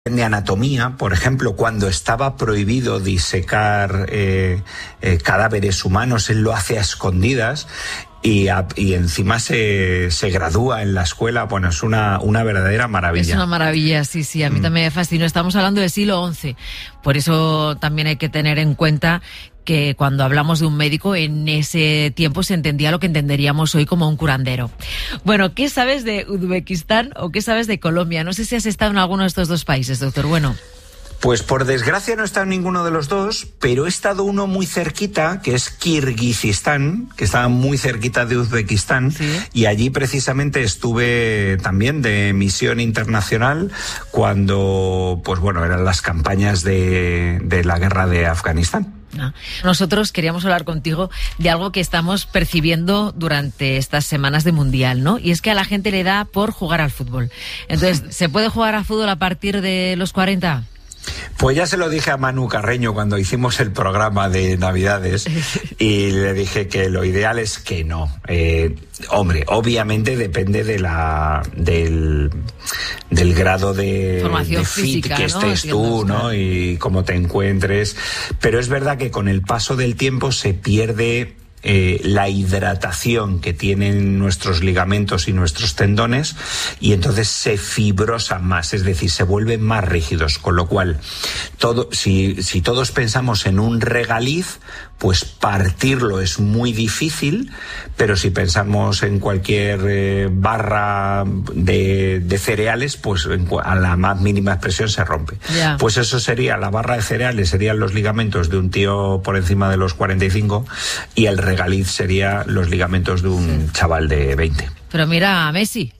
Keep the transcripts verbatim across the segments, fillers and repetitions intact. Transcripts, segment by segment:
de anatomía, por ejemplo, cuando estaba prohibido disecar eh, eh, cadáveres humanos, él lo hace a escondidas y, a, y encima se, se gradúa en la escuela. Bueno, es una, una verdadera maravilla. Es una maravilla, sí, sí, a mí mm. también me fascinó. Estamos hablando del siglo once, por eso también hay que tener en cuenta que cuando hablamos de un médico, en ese tiempo se entendía lo que entenderíamos hoy como un curandero. Bueno, ¿qué sabes de Uzbekistán o qué sabes de Colombia? No sé si has estado en alguno de estos dos países, doctor Bueno. Pues por desgracia no he estado en ninguno de los dos, pero he estado uno muy cerquita, que es Kirguistán, que estaba muy cerquita de Uzbekistán, ¿sí? Y allí precisamente estuve también de misión internacional cuando, pues bueno, eran las campañas de, de la guerra de Afganistán. Ah. Nosotros queríamos hablar contigo de algo que estamos percibiendo durante estas semanas de Mundial, ¿no? Y es que a la gente le da por jugar al fútbol. Entonces, ¿se puede jugar al fútbol a partir de los cuarenta? Pues ya se lo dije a Manu Carreño cuando hicimos el programa de Navidades y le dije que lo ideal es que no. Eh, hombre, obviamente depende de la del, del grado de, formación de fit física, que ¿no? estés tú, ¿no? Y cómo te encuentres. Pero es verdad que con el paso del tiempo se pierde Eh, la hidratación que tienen nuestros ligamentos y nuestros tendones y entonces se fibrosan más, es decir, se vuelven más rígidos, con lo cual todo, si, si todos pensamos en un regaliz, pues partirlo es muy difícil, pero si pensamos en cualquier eh, barra de, de cereales, pues en, a la más mínima expresión se rompe. Yeah. Pues eso sería, la barra de cereales serían los ligamentos de un tío por encima de los cuarenta y cinco y el regaliz sería los ligamentos de un sí. chaval de veinte. Pero mira a Messi,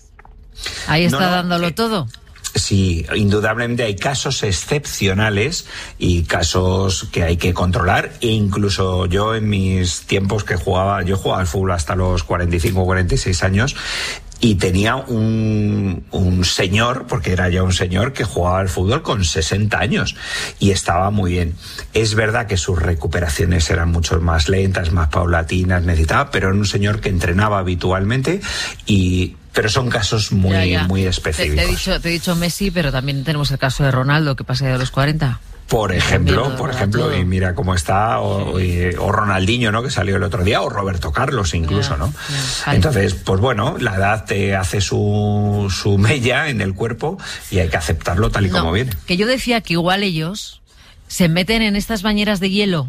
ahí está no, no, dándolo eh, todo. Sí, indudablemente hay casos excepcionales y casos que hay que controlar, e incluso yo en mis tiempos que jugaba, yo jugaba al fútbol hasta los cuarenta y cinco, cuarenta y seis años, y tenía un, un señor, porque era ya un señor que jugaba al fútbol con sesenta años y estaba muy bien. Es verdad que sus recuperaciones eran mucho más lentas, más paulatinas, necesitaba, pero era un señor que entrenaba habitualmente y... Pero son casos muy, ya, ya. muy específicos. Te, te, he dicho, te he dicho Messi, pero también tenemos el caso de Ronaldo, que pasa de los cuarenta. Por ejemplo, por ejemplo, todo. Y mira cómo está, o, sí. o Ronaldinho, ¿no?, que salió el otro día, o Roberto Carlos incluso, ya, ¿no? Ya, entonces, pues bueno, la edad te hace su, su mella en el cuerpo y hay que aceptarlo tal y no, como viene. Que yo decía que igual ellos se meten en estas bañeras de hielo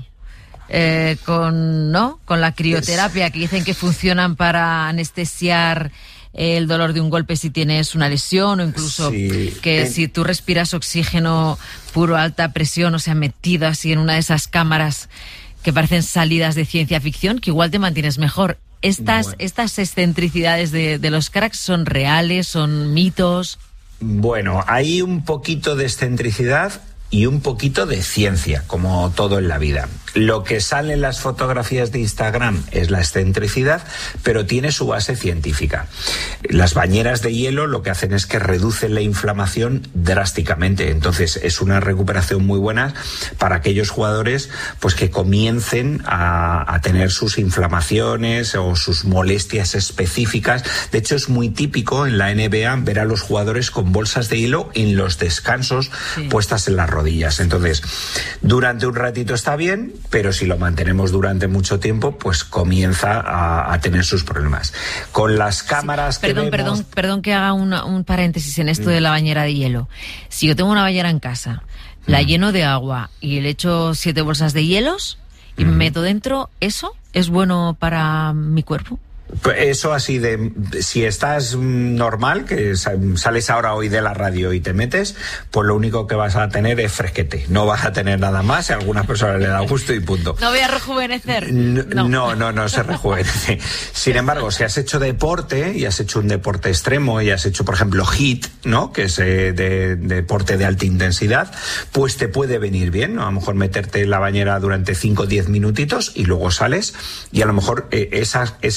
eh, con, ¿no?, con la crioterapia, es... que dicen que funcionan para anestesiar el dolor de un golpe si tienes una lesión, o incluso sí, que en... si tú respiras oxígeno puro a alta presión, o sea, metido así en una de esas cámaras que parecen salidas de ciencia ficción, que igual te mantienes mejor. Estas, bueno. estas excentricidades de, de los cracks ¿son reales? ¿Son mitos? Bueno, hay un poquito de excentricidad y un poquito de ciencia, como todo en la vida. Lo que sale en las fotografías de Instagram es la excentricidad, pero tiene su base científica. Las bañeras de hielo lo que hacen es que reducen la inflamación drásticamente. Entonces es una recuperación muy buena para aquellos jugadores pues que comiencen a, a tener sus inflamaciones o sus molestias específicas. De hecho, es muy típico en la N B A ver a los jugadores con bolsas de hielo en los descansos, sí, puestas en las rodillas. Entonces, durante un ratito está bien, pero si lo mantenemos durante mucho tiempo, pues comienza a, a tener sus problemas. Con las cámaras sí, perdón, que vemos... Perdón, perdón que haga una, un paréntesis en esto mm. de la bañera de hielo. Si yo tengo una bañera en casa, la mm. lleno de agua y le echo siete bolsas de hielos y mm. me meto dentro, ¿eso es bueno para mi cuerpo? Eso así de, si estás normal, que sales ahora hoy de la radio y te metes, pues lo único que vas a tener es fresquete, no vas a tener nada más, a algunas personas le da gusto y punto. No voy a rejuvenecer. No, no, no, no se rejuvenece. Sin embargo, si has hecho deporte y has hecho un deporte extremo y has hecho, por ejemplo, HIIT, ¿no?, que es eh, de, de deporte de alta intensidad, pues te puede venir bien, ¿no? A lo mejor meterte en la bañera durante cinco o diez minutitos y luego sales y a lo mejor eh, esa, esa situación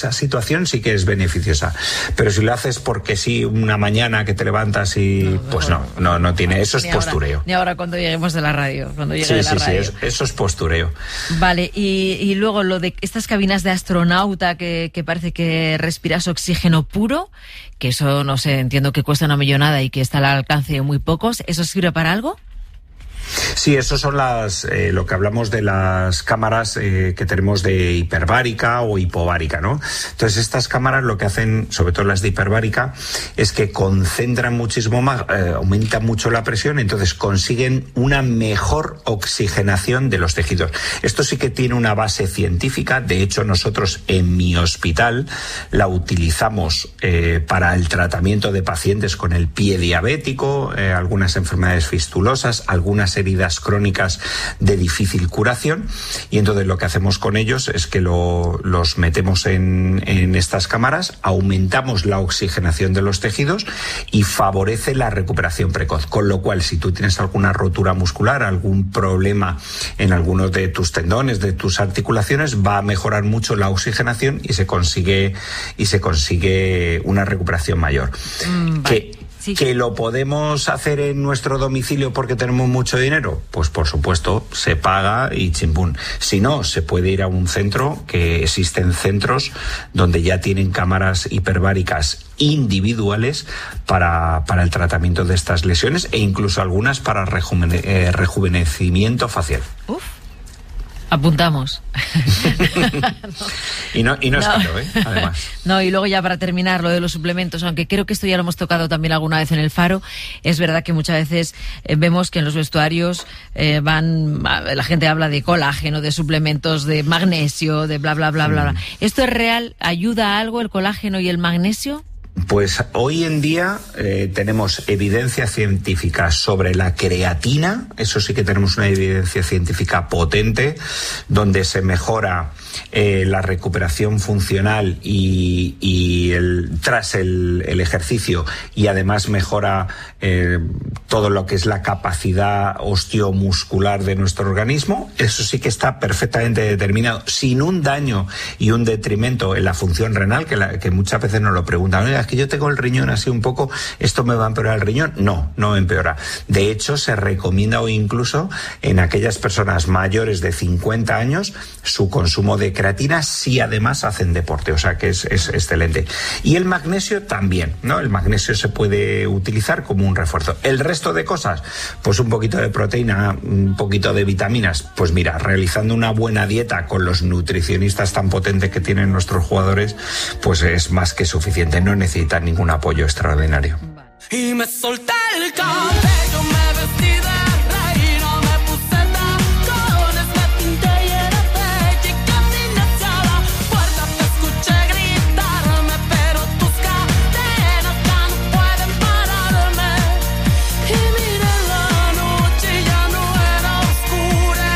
situación sí que es beneficiosa. Pero si lo haces porque sí, una mañana que te levantas y no, no, pues no, no, no tiene, eso es postureo. Ahora, ni ahora cuando lleguemos de la radio, cuando llegue sí, de la sí, radio. Sí, eso, eso es postureo. Vale, y, y luego lo de estas cabinas de astronauta que, que parece que respiras oxígeno puro, que eso no sé, entiendo que cuesta una millonada y que está al alcance de muy pocos, ¿eso sirve para algo? Sí, eso son las eh, lo que hablamos de las cámaras eh, que tenemos de hiperbárica o hipovárica, ¿no? Entonces estas cámaras lo que hacen, sobre todo las de hiperbárica, es que concentran muchísimo más, eh, aumentan mucho la presión, entonces consiguen una mejor oxigenación de los tejidos. Esto sí que tiene una base científica. De hecho, nosotros en mi hospital la utilizamos eh, para el tratamiento de pacientes con el pie diabético, eh, algunas enfermedades fistulosas, algunas heridas crónicas de difícil curación, y entonces lo que hacemos con ellos es que lo, los metemos en, en estas cámaras, aumentamos la oxigenación de los tejidos y favorece la recuperación precoz, con lo cual si tú tienes alguna rotura muscular, algún problema en algunos de tus tendones, de tus articulaciones, va a mejorar mucho la oxigenación y se consigue y se consigue una recuperación mayor. Mm, vale. que, Sí. ¿Que lo podemos hacer en nuestro domicilio porque tenemos mucho dinero? Pues por supuesto, se paga y chimpún. Si no, se puede ir a un centro, que existen centros donde ya tienen cámaras hiperbáricas individuales para, para el tratamiento de estas lesiones e incluso algunas para rejuvene, eh, rejuvenecimiento facial. Uf. Apuntamos. no. Y no, y no, no es caro, ¿eh? Además. No, y luego ya para terminar, lo de los suplementos, aunque creo que esto ya lo hemos tocado también alguna vez en El Faro, es verdad que muchas veces eh, vemos que en los vestuarios eh, van, la gente habla de colágeno, de suplementos de magnesio, de bla, bla, bla, bla, bla. Mm. ¿Esto es real? ¿Ayuda a algo el colágeno y el magnesio? Pues hoy en día eh, tenemos evidencia científica sobre la creatina, eso sí que tenemos una evidencia científica potente, donde se mejora eh, la recuperación funcional y, y el, tras el, el ejercicio, y además mejora eh, todo lo que es la capacidad osteomuscular de nuestro organismo. Eso sí que está perfectamente determinado, sin un daño y un detrimento en la función renal, que, la, que muchas veces nos lo preguntan. Oiga, es que yo tengo el riñón así un poco, ¿esto me va a empeorar el riñón? No, no empeora. De hecho, se recomienda hoy incluso en aquellas personas mayores de cincuenta años su consumo de creatina si además hacen deporte, o sea que es, es excelente. Y el magnesio también, ¿no? El magnesio se puede utilizar como un refuerzo. El resto de cosas, pues un poquito de proteína, un poquito de vitaminas, pues mira, realizando una buena dieta con los nutricionistas tan potentes que tienen nuestros jugadores, pues es más que suficiente, no necesitan ningún apoyo extraordinario. Y me solté el cabello, me vestí de reina, me puse tacones, me pinté y era bella y caminé hacia la puerta. Te escuché gritarme, pero tus cadenas ya no pueden pararme. Y miré la noche y ya no era oscura,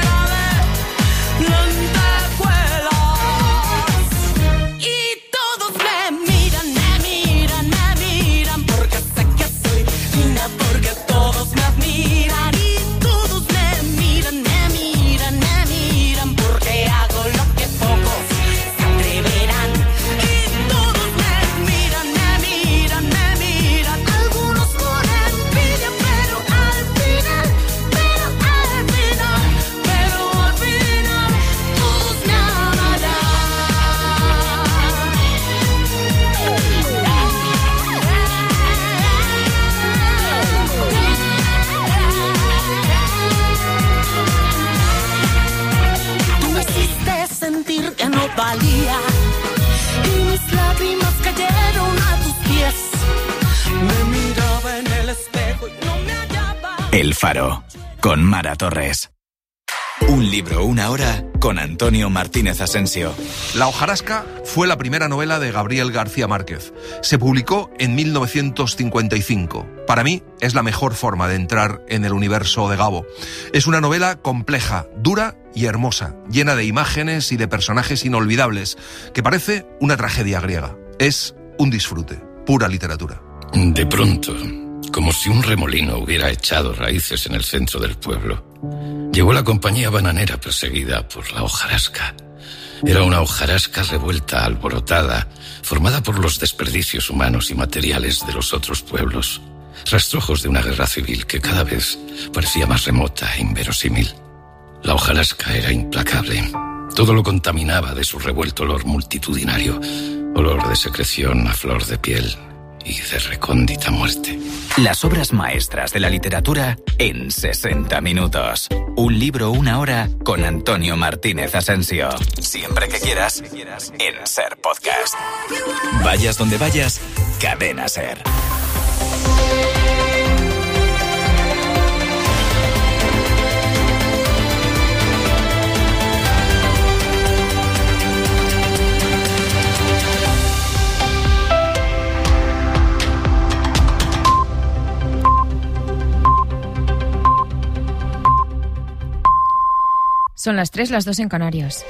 era de lentejuelas. Y todos me miran, me miran, me miran, porque sé que soy linda, porque todos me admiran. Y todos me miran, me miran, me miran, porque hago lo que pocos se atreverán. Y todos me miran, me miran, me miran, algunos por envidia, pero al final, pero al final, pero al final, todos me amarán. Tú me hiciste sentir que no valía y mis lágrimas cayeron a tus pies. Me miraba en el espejo y no me hallaba. El Faro, con Mara Torres. Un libro, una hora, con Antonio Martínez Asensio. La hojarasca fue la primera novela de Gabriel García Márquez. Se publicó en mil novecientos cincuenta y cinco. Para mí, es la mejor forma de entrar en el universo de Gabo. Es una novela compleja, dura y hermosa, llena de imágenes y de personajes inolvidables, que parece una tragedia griega. Es un disfrute, pura literatura. De pronto, como si un remolino hubiera echado raíces en el centro del pueblo, llegó la compañía bananera perseguida por la hojarasca. Era una hojarasca revuelta, alborotada, formada por los desperdicios humanos y materiales de los otros pueblos. Rastrojos de una guerra civil que cada vez parecía más remota e inverosímil. La hojarasca era implacable. Todo lo contaminaba de su revuelto olor multitudinario. Olor de secreción a flor de piel y de recóndita muerte. Las obras maestras de la literatura en sesenta minutos. Un libro, una hora con Antonio Martínez Asensio. Siempre que quieras, en SER Podcast. Vayas donde vayas, Cadena SER. Son las tres, las dos en Canarias.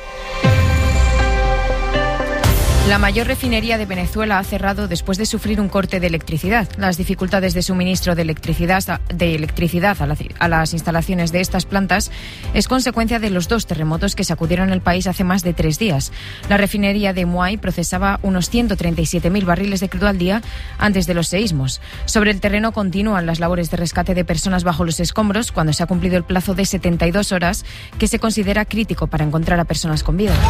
La mayor refinería de Venezuela ha cerrado después de sufrir un corte de electricidad. Las dificultades de suministro de electricidad, de electricidad a, la, a las instalaciones de estas plantas es consecuencia de los dos terremotos que sacudieron el país hace más de tres días. La refinería de Muay procesaba unos ciento treinta y siete mil barriles de crudo al día antes de los seísmos. Sobre el terreno continúan las labores de rescate de personas bajo los escombros cuando se ha cumplido el plazo de setenta y dos horas, que se considera crítico para encontrar a personas con vida.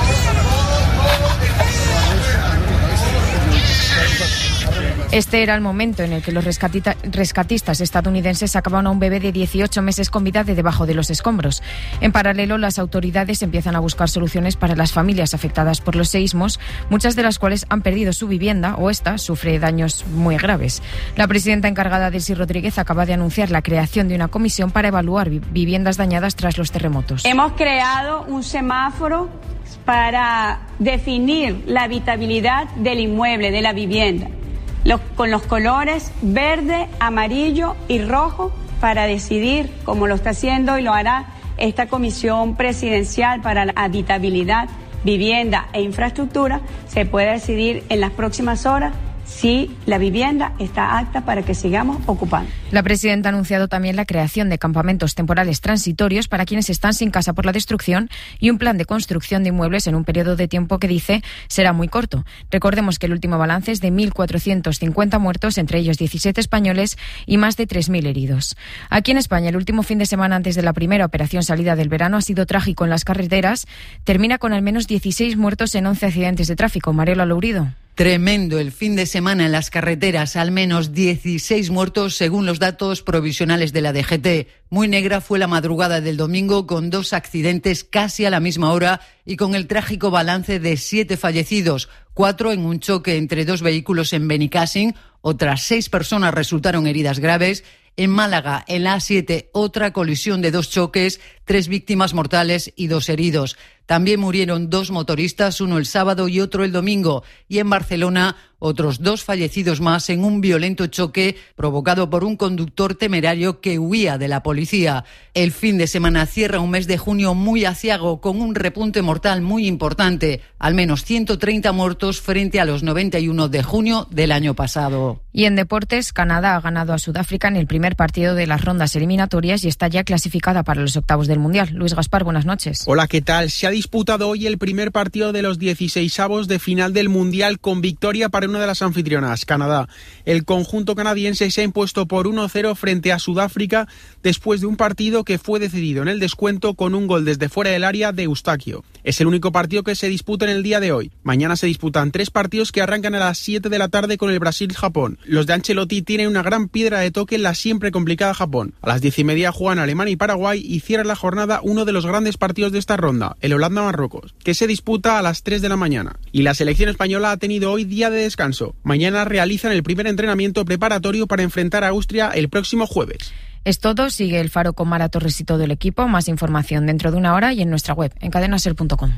Este era el momento en el que los rescatita- rescatistas estadounidenses sacaban a un bebé de dieciocho meses con vida de debajo de los escombros. En paralelo, las autoridades empiezan a buscar soluciones para las familias afectadas por los seísmos, muchas de las cuales han perdido su vivienda o esta sufre daños muy graves. La presidenta encargada, Delcy Rodríguez, acaba de anunciar la creación de una comisión para evaluar vi- viviendas dañadas tras los terremotos. Hemos creado un semáforo para definir la habitabilidad del inmueble, de la vivienda, los, con los colores verde, amarillo y rojo, para decidir, como lo está haciendo y lo hará esta Comisión Presidencial para la Habitabilidad, Vivienda e Infraestructura, se puede decidir en las próximas horas si la vivienda está apta para que sigamos ocupando. La presidenta ha anunciado también la creación de campamentos temporales transitorios para quienes están sin casa por la destrucción y un plan de construcción de inmuebles en un periodo de tiempo que dice será muy corto. Recordemos que el último balance es de mil cuatrocientos cincuenta muertos, entre ellos diecisiete españoles y más de tres mil heridos. Aquí en España, el último fin de semana antes de la primera operación salida del verano ha sido trágico en las carreteras. Termina con al menos dieciséis muertos en once accidentes de tráfico. Mariela Lourido. Tremendo el fin de semana en las carreteras, al menos dieciséis muertos según los datos provisionales de la D G T. Muy negra fue la madrugada del domingo, con dos accidentes casi a la misma hora y con el trágico balance de siete fallecidos, cuatro en un choque entre dos vehículos en Benicàssim. Otras seis personas resultaron heridas graves. En Málaga, en la A siete, otra colisión de dos choques, tres víctimas mortales y dos heridos. También murieron dos motoristas, uno el sábado y otro el domingo. Y en Barcelona, otros dos fallecidos más en un violento choque provocado por un conductor temerario que huía de la policía. El fin de semana cierra un mes de junio muy aciago, con un repunte mortal muy importante. Al menos ciento treinta muertos frente a los noventa y uno de junio del año pasado. Y en deportes, Canadá ha ganado a Sudáfrica en el primer partido de las rondas eliminatorias y está ya clasificada para los octavos del Mundial. Luis Gaspar, buenas noches. Hola, ¿qué tal? Se ha disputado hoy el primer partido de los dieciseisavos de final del Mundial, con victoria para una de las anfitrionas, Canadá. El conjunto canadiense se ha impuesto por uno cero frente a Sudáfrica después de un partido que fue decidido en el descuento con un gol desde fuera del área de Eustaquio. Es el único partido que se disputa en el día de hoy. Mañana se disputan tres partidos que arrancan a las siete de la tarde con el Brasil-Japón. Los de Ancelotti tienen una gran piedra de toque en la siempre complicada Japón. A las diez y media juegan Alemania y Paraguay y cierra la jornada uno de los grandes partidos de esta ronda, el Holanda-Marruecos, que se disputa a las tres de la mañana. Y la selección española ha tenido hoy día de descanso. Mañana realizan el primer entrenamiento preparatorio para enfrentar a Austria el próximo jueves. Es todo. Sigue El Faro con Mara Torres y todo el equipo. Más información dentro de una hora y en nuestra web, en cadena ser punto com.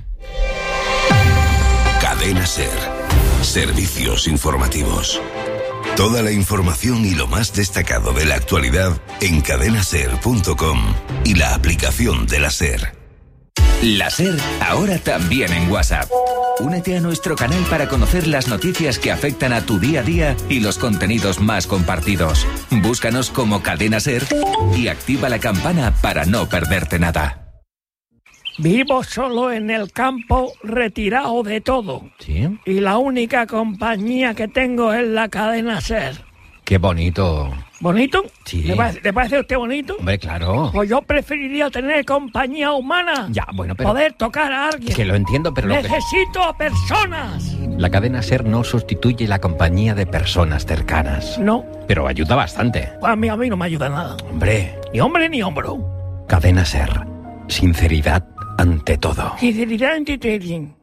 Cadena SER. Servicios informativos. Toda la información y lo más destacado de la actualidad en cadena ser punto com y la aplicación de la SER. La SER, ahora también en WhatsApp. Únete a nuestro canal para conocer las noticias que afectan a tu día a día y los contenidos más compartidos. Búscanos como Cadena SER y activa la campana para no perderte nada. Vivo solo en el campo, retirado de todo. ¿Sí? Y la única compañía que tengo es la cadena SER. Qué bonito. ¿Bonito? Sí. ¿Le parece, ¿le parece a usted bonito? Hombre, claro. Pues yo preferiría tener compañía humana. Ya, bueno, pero... Poder tocar a alguien. Que lo entiendo, pero... Lo Necesito que... a personas. La cadena SER no sustituye la compañía de personas cercanas. No. Pero ayuda bastante. A mí, a mí no me ayuda nada. Hombre. Ni hombre ni hombro. Cadena SER. Sinceridad ante todo. Sinceridad ante todo.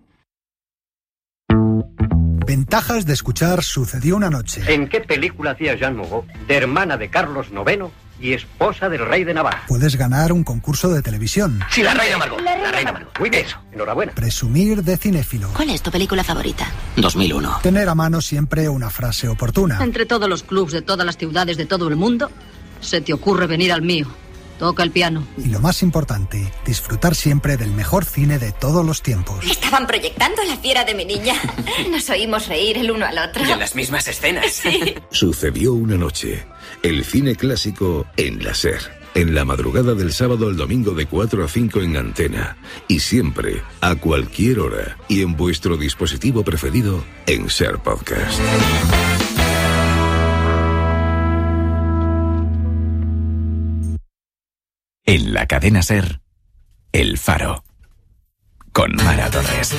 Ventajas de escuchar Sucedió una noche. ¿En qué película hacía Jean Moreau, de hermana de Carlos noveno y esposa del rey de Navarra? Puedes ganar un concurso de televisión. Sí, la reina Margot. La reina, reina Margot. Muy bien, eso. Enhorabuena. Presumir de cinéfilo. ¿Cuál es tu película favorita? dos mil uno. Tener a mano siempre una frase oportuna. Entre todos los clubs de todas las ciudades de todo el mundo, se te ocurre venir al mío. Toca el piano. Y lo más importante, disfrutar siempre del mejor cine de todos los tiempos. Estaban proyectando La fiera de mi niña. Nos oímos reír el uno al otro. Y en las mismas escenas. Sí. Sucedió una noche. El cine clásico en la SER. En la madrugada del sábado al domingo de cuatro a cinco en Antena. Y siempre, a cualquier hora. Y en vuestro dispositivo preferido en SER Podcast. En la cadena SER, El Faro, con Mara Torres.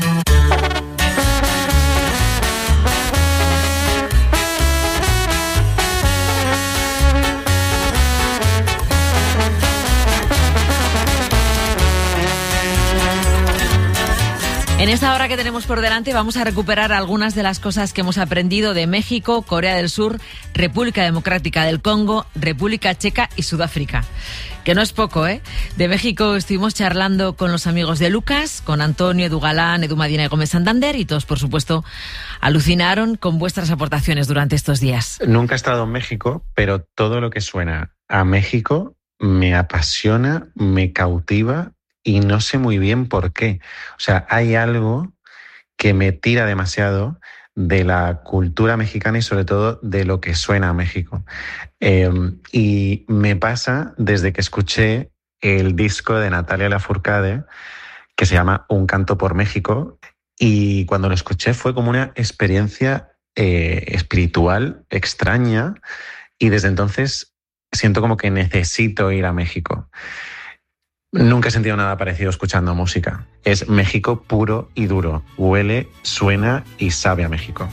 En esta hora que tenemos por delante vamos a recuperar algunas de las cosas que hemos aprendido de México, Corea del Sur, República Democrática del Congo, República Checa y Sudáfrica. Que no es poco, ¿eh? De México estuvimos charlando con los amigos de Lucas, con Antonio, Edu Galán, Edu Madina y Gómez Santander, y todos, por supuesto, alucinaron con vuestras aportaciones durante estos días. Nunca he estado en México, pero todo lo que suena a México me apasiona, me cautiva y no sé muy bien por qué. O sea, hay algo que me tira demasiado de la cultura mexicana y sobre todo de lo que suena a México. Eh, y me pasa desde que escuché el disco de Natalia Lafourcade, que se llama Un canto por México, y cuando lo escuché fue como una experiencia eh, espiritual extraña, y desde entonces siento como que necesito ir a México. Nunca he sentido nada parecido escuchando música. Es México puro y duro. Huele, suena y sabe a México.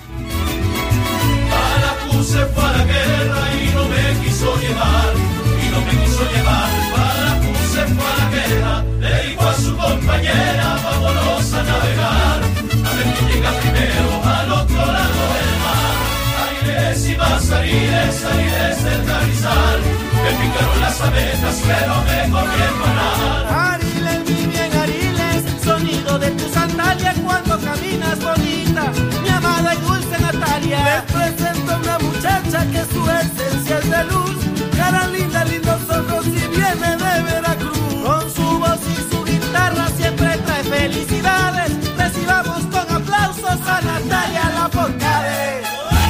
Para se fue a la guerra y no me quiso llevar, y no me quiso llevar. Para se fue a la guerra, le dijo a su compañera, vámonos a navegar, a ver quién llega primero al otro lado del mar. Aires y más aires, aires del Carrizal, me picaron las abejas, pero me corriendo a nadar. Ariles, mi bien Ariles, sonido de tu sandalia cuando caminas bonita, mi amada y dulce Natalia. Les presento a una muchacha que su esencia es de luz, cara linda, lindos ojos y viene de Veracruz. Con su voz y su guitarra siempre trae felicidades, recibamos con aplausos a Natalia Lafourcade.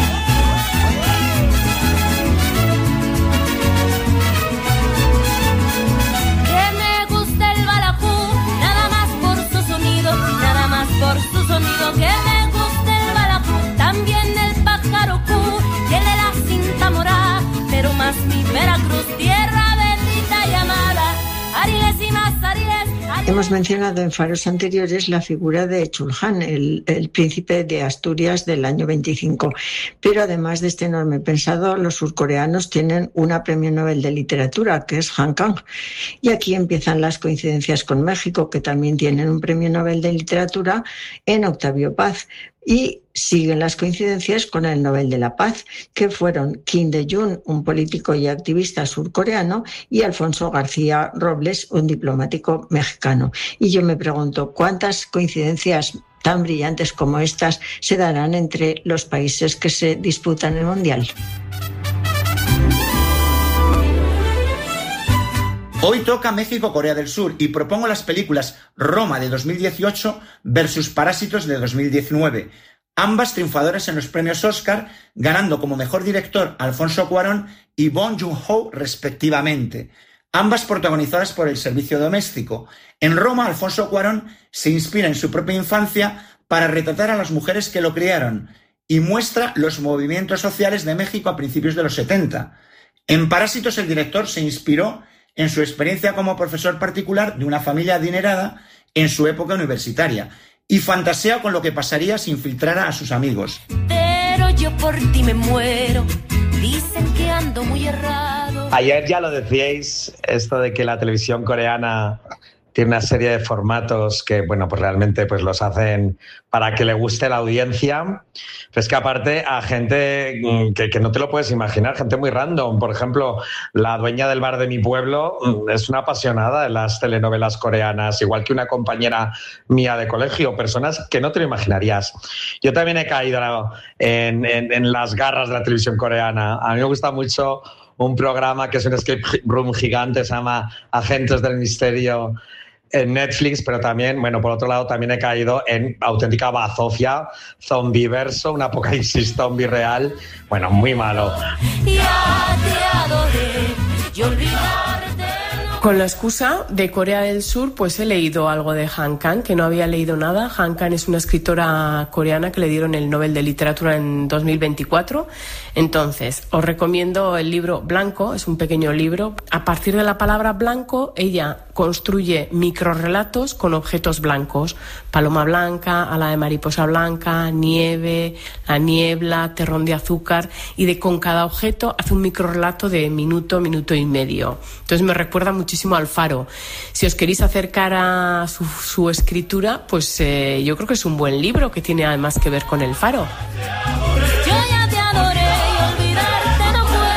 Por su sonido que me gusta el balapú, también el pájaro cu, tiene la cinta morada, pero más mi Veracruz, tierra bendita y amada, Ariles y más Ariles. Hemos mencionado en faros anteriores la figura de Chulhan, el, el príncipe de Asturias del año veinticinco, pero además de este enorme pensador, los surcoreanos tienen una premio Nobel de literatura, que es Han Kang, y aquí empiezan las coincidencias con México, que también tienen un premio Nobel de literatura en Octavio Paz, y siguen las coincidencias con el Nobel de la Paz, que fueron Kim Dae-jung, un político y activista surcoreano, y Alfonso García Robles, un diplomático mexicano. Y yo me pregunto, ¿cuántas coincidencias tan brillantes como estas se darán entre los países que se disputan el Mundial? Hoy toca México-Corea del Sur y propongo las películas Roma de dos mil dieciocho versus Parásitos de dos mil diecinueve, ambas triunfadoras en los premios Oscar, ganando como mejor director Alfonso Cuarón y Bong Joon-ho respectivamente. ambas protagonizadas por el servicio doméstico. En Roma, Alfonso Cuarón se inspira en su propia infancia para retratar a las mujeres que lo criaron y muestra los movimientos sociales de México a principios de los setenta. En Parásitos, el director se inspiró en su experiencia como profesor particular de una familia adinerada en su época universitaria y fantasea con lo que pasaría si infiltrara a sus amigos. Pero yo por ti me muero, dicen que ando muy errado. Ayer ya lo decíais, esto de que la televisión coreana tiene una serie de formatos que, bueno, pues realmente pues los hacen para que le guste la audiencia. Pero es que aparte a gente que, que no te lo puedes imaginar, gente muy random. Por ejemplo, la dueña del bar de mi pueblo es una apasionada de las telenovelas coreanas, igual que una compañera mía de colegio, personas que no te lo imaginarías. Yo también he caído en, en, en las garras de la televisión coreana. A mí me gusta mucho un programa que es un escape room gigante, se llama Agentes del Misterio, en Netflix, pero también, bueno, por otro lado también he caído en auténtica bazofia, zombiverso, un apocalipsis zombie real, bueno, muy malo. Ya te adoré y olvidarte. Con la excusa de Corea del Sur, pues he leído algo de Han Kang, que no había leído nada. Han Kang es una escritora coreana que le dieron el Nobel de Literatura en dos mil veinticuatro. Entonces, os recomiendo el libro Blanco, es un pequeño libro. A partir de la palabra blanco, ella construye microrrelatos con objetos blancos. Paloma blanca, ala de mariposa blanca, nieve, la niebla, terrón de azúcar. Y de con cada objeto hace un microrrelato de minuto, minuto y medio. Entonces me recuerda muchísimo al Faro. Si os queréis acercar a su, su escritura, pues eh, yo creo que es un buen libro que tiene además que ver con el Faro. Yo ya te adoré y olvidarte no puedo.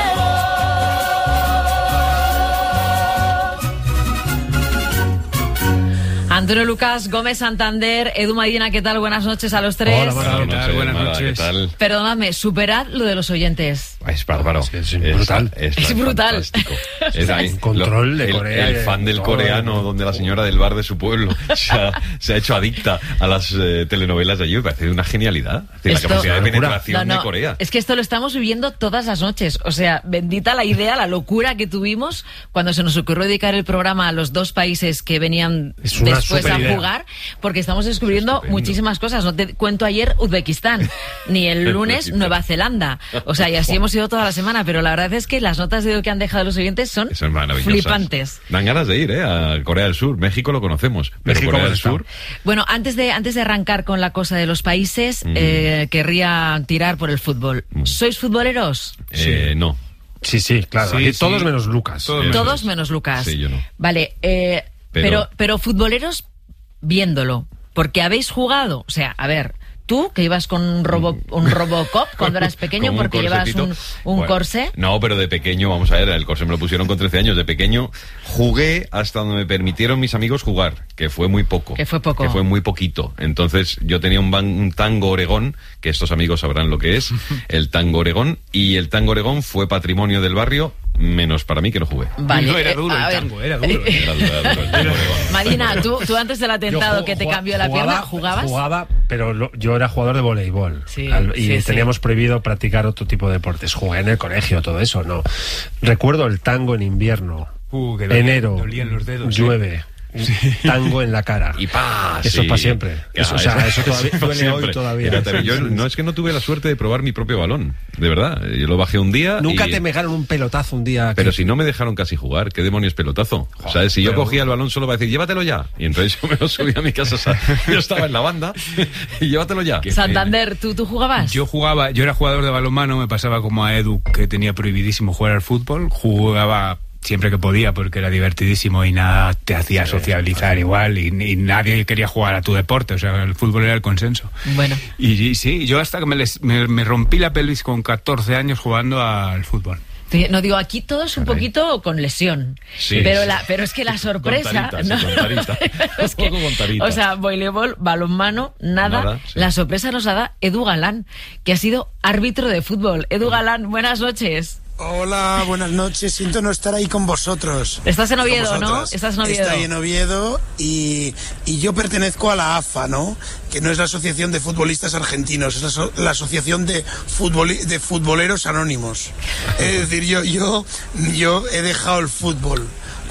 Antonio Lucas, Gómez Santander, Edu Medina, ¿qué tal? Buenas noches a los tres. Hola, buenas noches. Buenas, buenas noches. ¿Qué tal? Perdonadme, superad lo de los oyentes. Es bárbaro. Es, es, es brutal. Es, es, es brutal. Es el control de el, Corea. El, el fan del coreano, todo, donde la señora del bar de su pueblo se ha, se ha hecho adicta a las eh, telenovelas de allí. Me parece una genialidad. Es decir, esto, la capacidad de penetración no, no, de Corea. Es que esto lo estamos viviendo todas las noches. O sea, bendita la idea, la locura que tuvimos cuando se nos ocurrió dedicar el programa a los dos países que venían después a idea. jugar. Porque estamos descubriendo muchísimas cosas. No te cuento ayer Uzbekistán, ni el lunes Nueva Zelanda. O sea, y así hemos ido toda la semana. Pero la verdad es que las notas de audio que han dejado los oyentes son, son flipantes. Dan ganas de ir, ¿eh? A Corea del Sur. México lo conocemos, pero México Corea del Sur. Bueno, antes de antes de arrancar con la cosa de los países, mm. eh, querría tirar por el fútbol. Mm. ¿Sois futboleros? Eh, sí. No. Sí, sí, claro. Sí, Aquí sí. Todos menos Lucas. Todos, todos menos Lucas. Sí, yo no. Vale, eh, pero... pero pero futboleros viéndolo, porque habéis jugado, o sea, a ver, tú que ibas con un, robo, un Robocop cuando eras pequeño porque llevas un, un bueno, corsé. No, pero de pequeño, vamos a ver, el corsé me lo pusieron con trece años, de pequeño jugué hasta donde me permitieron mis amigos jugar, que fue muy poco. Que fue poco. Que fue muy poquito. Entonces yo tenía un, ban, un tango Oregón, que estos amigos sabrán lo que es, el tango Oregón, y el tango Oregón fue patrimonio del barrio, menos para mí que no jugué. Vale, no era duro eh, el tango, era duro. Era duro, era duro el tango Marina, ¿tú, tú antes del atentado yo, que te jugaba, cambió la jugaba, pierna, ¿jugabas? Jugaba, pero lo, yo era jugador de voleibol. Sí, al, y sí, teníamos sí. prohibido practicar otro tipo de deportes. Jugué en el colegio, todo eso, no. Recuerdo el tango en invierno. Uh, que dolían, enero, dolían los dedos, llueve. ¿eh? Sí. Tango en la cara. Y pa, eso sí. es para siempre. Eso, o sea, eso todavía duele hoy todavía. Era, yo no es que no tuve la suerte de probar mi propio balón, de verdad. Yo lo bajé un día. Nunca y... te pegaron un pelotazo un día. Pero que... si no me dejaron casi jugar, ¿qué demonios pelotazo? Joder, o sea, si pero... yo cogía el balón solo para decir, llévatelo ya. Y entonces yo me lo subí a mi casa. O sea, yo estaba en la banda y llévatelo ya. Santander, ¿tú, ¿tú jugabas? Yo jugaba, yo era jugador de balonmano, me pasaba como a Edu, que tenía prohibidísimo jugar al fútbol. Jugaba siempre que podía porque era divertidísimo y nada te hacía sí, socializar sí. igual y, y nadie quería jugar a tu deporte, o sea, el fútbol era el consenso. Bueno. Y, y sí, yo hasta que me, les, me, me rompí la pelvis con catorce años jugando al fútbol. No digo, aquí todo es un Caray. poquito con lesión, sí, pero sí. la pero es que la sorpresa, con tarita, ¿no? sí, con tarita. es que, con tarita. O sea, voleibol, balonmano, nada. nada sí. La sorpresa nos la da Edu Galán, que ha sido árbitro de fútbol. Edu Galán, buenas noches. Hola, buenas noches. Siento no estar ahí con vosotros. Estás en Oviedo, ¿no? Estás en Oviedo. Estoy en Oviedo y, y yo pertenezco a la A F A, ¿no? Que no es la Asociación de Futbolistas Argentinos, es la, so, la Asociación de, futbol, de Futboleros Anónimos. Es decir, yo, yo, yo he dejado el fútbol.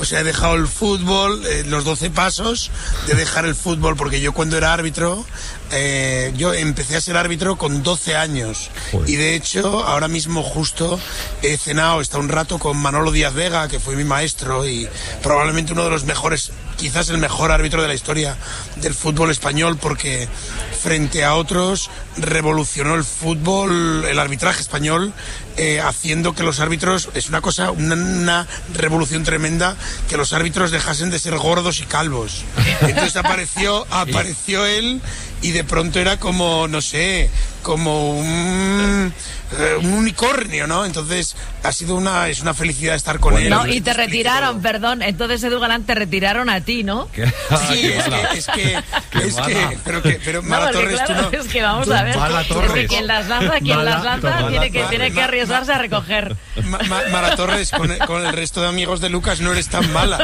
O sea, he dejado el fútbol, eh, los doce pasos de dejar el fútbol, porque yo cuando era árbitro, eh, yo empecé a ser árbitro con doce años. Joder. Y de hecho, ahora mismo justo he cenado, he estado un rato con Manolo Díaz Vega, que fue mi maestro y probablemente uno de los mejores, quizás el mejor árbitro de la historia del fútbol español, porque frente a otros revolucionó el fútbol, el arbitraje español, eh, haciendo que los árbitros, es una cosa, una, una revolución tremenda, que los árbitros dejasen de ser gordos y calvos. Entonces apareció, apareció él y de pronto era como, no sé, como un, un unicornio, ¿no? Entonces ha sido una, es una felicidad estar con él. No, y te retiraron, perdón, entonces Edu Galán te retiraron a ti, ¿no? Sí, es que, es que, es que, pero que, pero Mara no, Torres, claro, tú no. Es que vamos a ver, Mala Torres. es que quien las lanza, quien Mala, las lanza Mala, tiene que, Mala, tiene que arriesgarse a recoger. Ma, Ma, Mara Torres, con el, con el resto de amigos de Lucas no eres tan mala.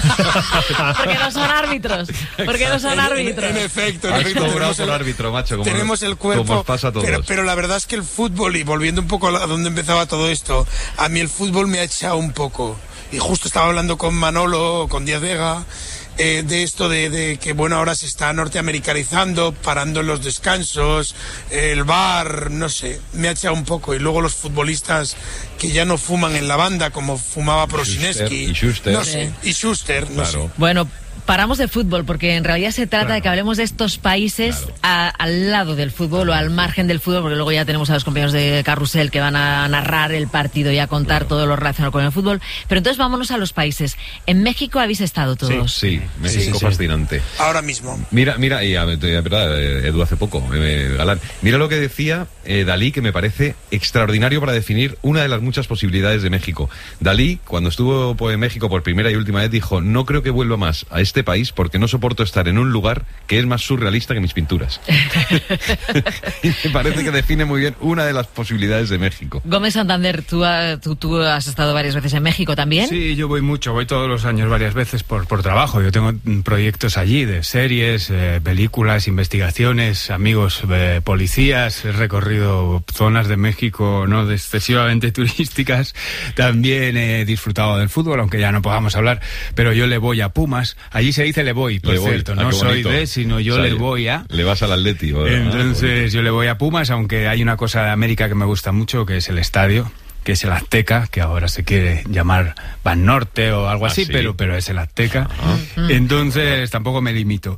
Porque no son árbitros, porque no son árbitros. En, en efecto, en Has efecto. cobrado por árbitro, macho, como, tenemos el cuerpo, como os pasa a todos. Pero, pero la verdad es que el fútbol, y volviendo un poco a donde empezaba todo esto, a mí el fútbol me ha echado un poco. Y justo estaba hablando con Manolo, con Díaz Vega, eh, de esto de, de que, bueno, ahora se está norteamericanizando, parando en los descansos, el bar, no sé, me ha echado un poco. Y luego los futbolistas que ya no fuman en la banda, como fumaba Prosineski. Y Schuster. No sé, y Schuster, no Claro. sé. Bueno, paramos de fútbol porque en realidad se trata Claro. de que hablemos de estos países Claro. a- al lado del fútbol o al margen del fútbol, porque luego ya tenemos a los compañeros de Carrusel que van a narrar el partido y a contar Claro. todo lo relacionado con el fútbol. Pero entonces vámonos a los países. En México habéis estado todos. Sí, México Sí, sí, sí. fascinante. Ahora mismo. Mira, mira, y a ver, es verdad, eh, Edu hace poco, eh, Galán. Mira lo que decía eh, Dalí, que me parece extraordinario para definir una de las muchas posibilidades de México. Dalí, cuando estuvo pues, en México por primera y última vez, dijo: no creo que vuelva más a este país porque no soporto estar en un lugar que es más surrealista que mis pinturas. Y me parece que define muy bien una de las posibilidades de México. Gómez Santander, ¿tú, ha- tú, tú has estado varias veces en México también. Sí, yo voy mucho, voy todos los años varias veces por, por trabajo. Yo tengo mm, proyectos allí de series, eh, películas, investigaciones, amigos eh, policías. He recorrido zonas de México no de excesivamente turísticas. También he disfrutado del fútbol, aunque ya no podamos hablar, pero yo le voy a Pumas. Allí se dice le voy, por Le voy. cierto, Ah, no qué soy bonito. de, sino yo O sea, le voy a... Le vas al Atleti. ¿O? Entonces yo le voy a Pumas, aunque hay una cosa de América que me gusta mucho, que es el estadio, que es el Azteca, que ahora se quiere llamar Banorte o algo Ah, así, sí. pero, pero es el Azteca. Entonces tampoco me limito.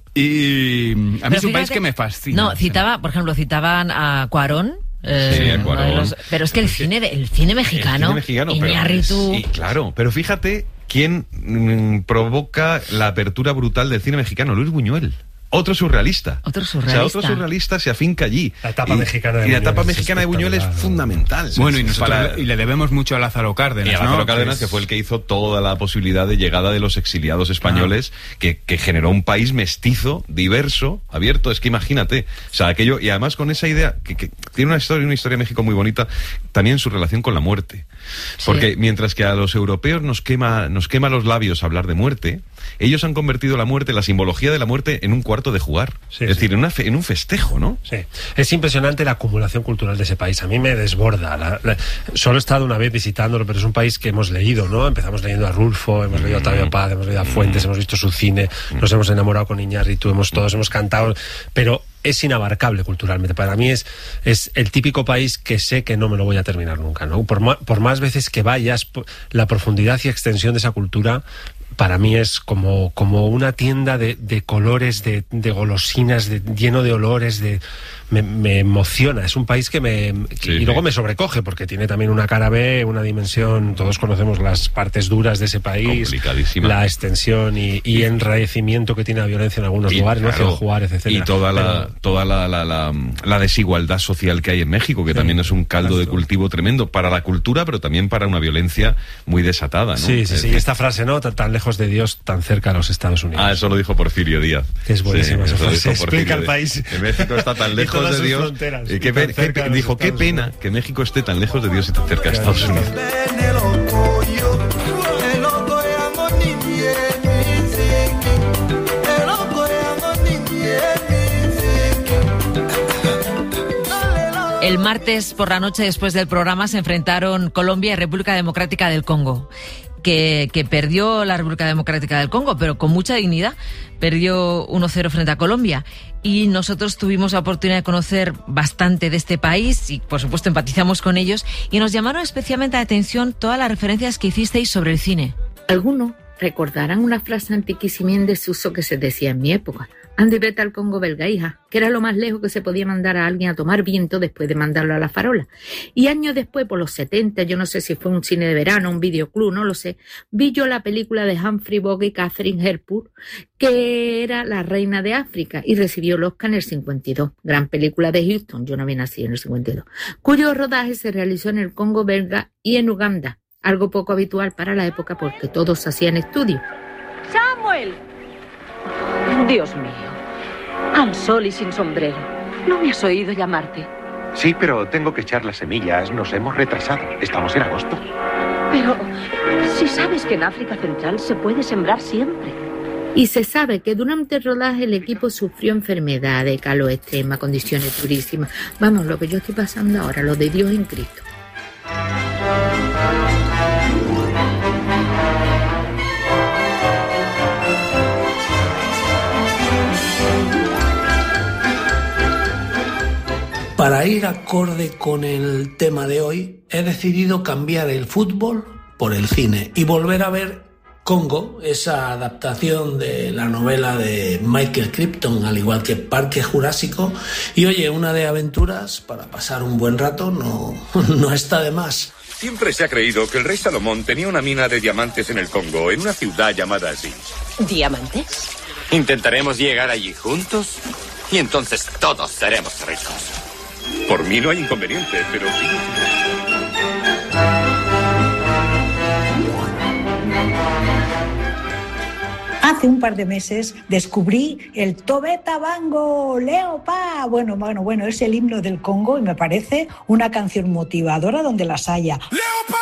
Y a mí Pero es un país fíjate- que me fascina. No, citaba, por ejemplo, citaban a Cuarón. eh, Sí, a uno de Cuarón. los- pero es que el cine, de- el cine mexicano, El cine mexicano, pero- Iñárritu, sí, claro, pero fíjate quién mm, provoca la apertura brutal del cine mexicano, Luis Buñuel. Otro surrealista. Otro O sea, surrealista. otro surrealista se afinca allí. La etapa Y- mexicana de Y la Buñuel etapa es mexicana de Buñuel es espectacular. fundamental. Bueno, y nosotros Para- le- y le debemos mucho a Lázaro Cárdenas, Y a Lázaro ¿no? Cárdenas, Que que fue el que hizo toda la posibilidad de llegada de los exiliados españoles, que, que generó un país mestizo, diverso, abierto. Es que imagínate. O sea, aquello, y además con esa idea, que, que tiene una historia, una historia de México muy bonita, también su relación con la muerte. Porque mientras que a los europeos nos quema, nos quema los labios hablar de muerte, ellos han convertido la muerte, la simbología de la muerte, en un cuarto de jugar. Sí, es sí. decir, en, una fe- en un festejo, ¿no? Sí, es impresionante la acumulación cultural de ese país. A mí me desborda. La- la- solo he estado una vez visitándolo, pero es un país que hemos leído, ¿no? Empezamos leyendo a Rulfo, hemos leído a Octavio Paz, hemos leído a Fuentes, hemos visto su cine, nos hemos enamorado con Iñárritu, hemos todos hemos cantado, pero es inabarcable culturalmente. Para mí es, es el típico país que sé que no me lo voy a terminar nunca, ¿no? Por, ma- por más veces que vayas, po- la profundidad y extensión de esa cultura para mí es como, como una tienda de, de colores, de, de golosinas, de, lleno de olores, de me, me emociona. Es un país que me... Sí, y luego sí. me sobrecoge, porque tiene también una cara B, una dimensión... Todos conocemos las partes duras de ese país. Complicadísima. La extensión y, y enrarecimiento que tiene la violencia en algunos Y, lugares, ¿no? claro, Ciudad Juárez, etcétera. Y toda, la, Pero- toda la, la, la, la desigualdad social que hay en México, que también es un caldo de cultivo tremendo para la cultura, pero también para una violencia muy desatada, ¿no? Sí, sí, Es sí. decir, Esta frase, ¿no? Tan, tan lejos de Dios, tan cerca a los Estados Unidos. Ah, eso lo dijo Porfirio Díaz. Que es buenísima esa eso lo frase. dijo Porfirio Explica el Díaz. país. Que México está tan Y lejos todas de sus Dios. fronteras. Y Y qué tan pe- cerca qué- de los dijo, qué Estados pena Unidos. que México esté tan lejos de Dios y tan cerca de Estados Unidos. El martes por la noche, después del programa, se enfrentaron Colombia y República Democrática del Congo. que, que perdió la República Democrática del Congo, pero con mucha dignidad. Perdió uno cero frente a Colombia. Y nosotros tuvimos la oportunidad de conocer bastante de este país y, por supuesto, empatizamos con ellos. Y nos llamaron especialmente la atención todas las referencias que hicisteis sobre el cine. Algunos recordarán una frase antiquísima y en desuso que se decía en mi época. Anda y vete al Congo belga, hija, que era lo más lejos que se podía mandar a alguien a tomar viento después de mandarlo a la farola. Y años después, por los setenta, yo no sé si fue un cine de verano, un videoclub, no lo sé, vi yo la película de Humphrey Bogart y Catherine Hepburn, que era La Reina de África, y recibió el Oscar en el cincuenta y dos. Gran película de Houston, yo no había nacido en el cincuenta y dos, cuyo rodaje se realizó en el Congo belga y en Uganda, algo poco habitual para la época porque todos hacían estudios. ¡Samuel! Dios mío, al sol y sin sombrero. ¿No me has oído llamarte? Sí, pero tengo que echar las semillas. Nos hemos retrasado. Estamos en agosto. Pero si sabes que en África Central se puede sembrar siempre. Y se sabe que durante el rodaje el equipo sufrió enfermedades, calor extrema, condiciones durísimas. Vamos, lo que yo estoy pasando ahora, lo de Dios en Cristo. Para ir acorde con el tema de hoy, he decidido cambiar el fútbol por el cine y volver a ver Congo, esa adaptación de la novela de Michael Crichton, al igual que Parque Jurásico. Y oye, una de aventuras para pasar un buen rato no, no está de más. Siempre se ha creído que el rey Salomón tenía una mina de diamantes en el Congo, en una ciudad llamada así. ¿Diamantes? Intentaremos llegar allí juntos y entonces todos seremos ricos. Por mí no hay inconveniente, pero sí. Hace un par de meses descubrí el Tobeta Bango Leopa. Bueno, bueno, bueno, es el himno del Congo y me parece una canción motivadora donde las haya. ¡Leopa!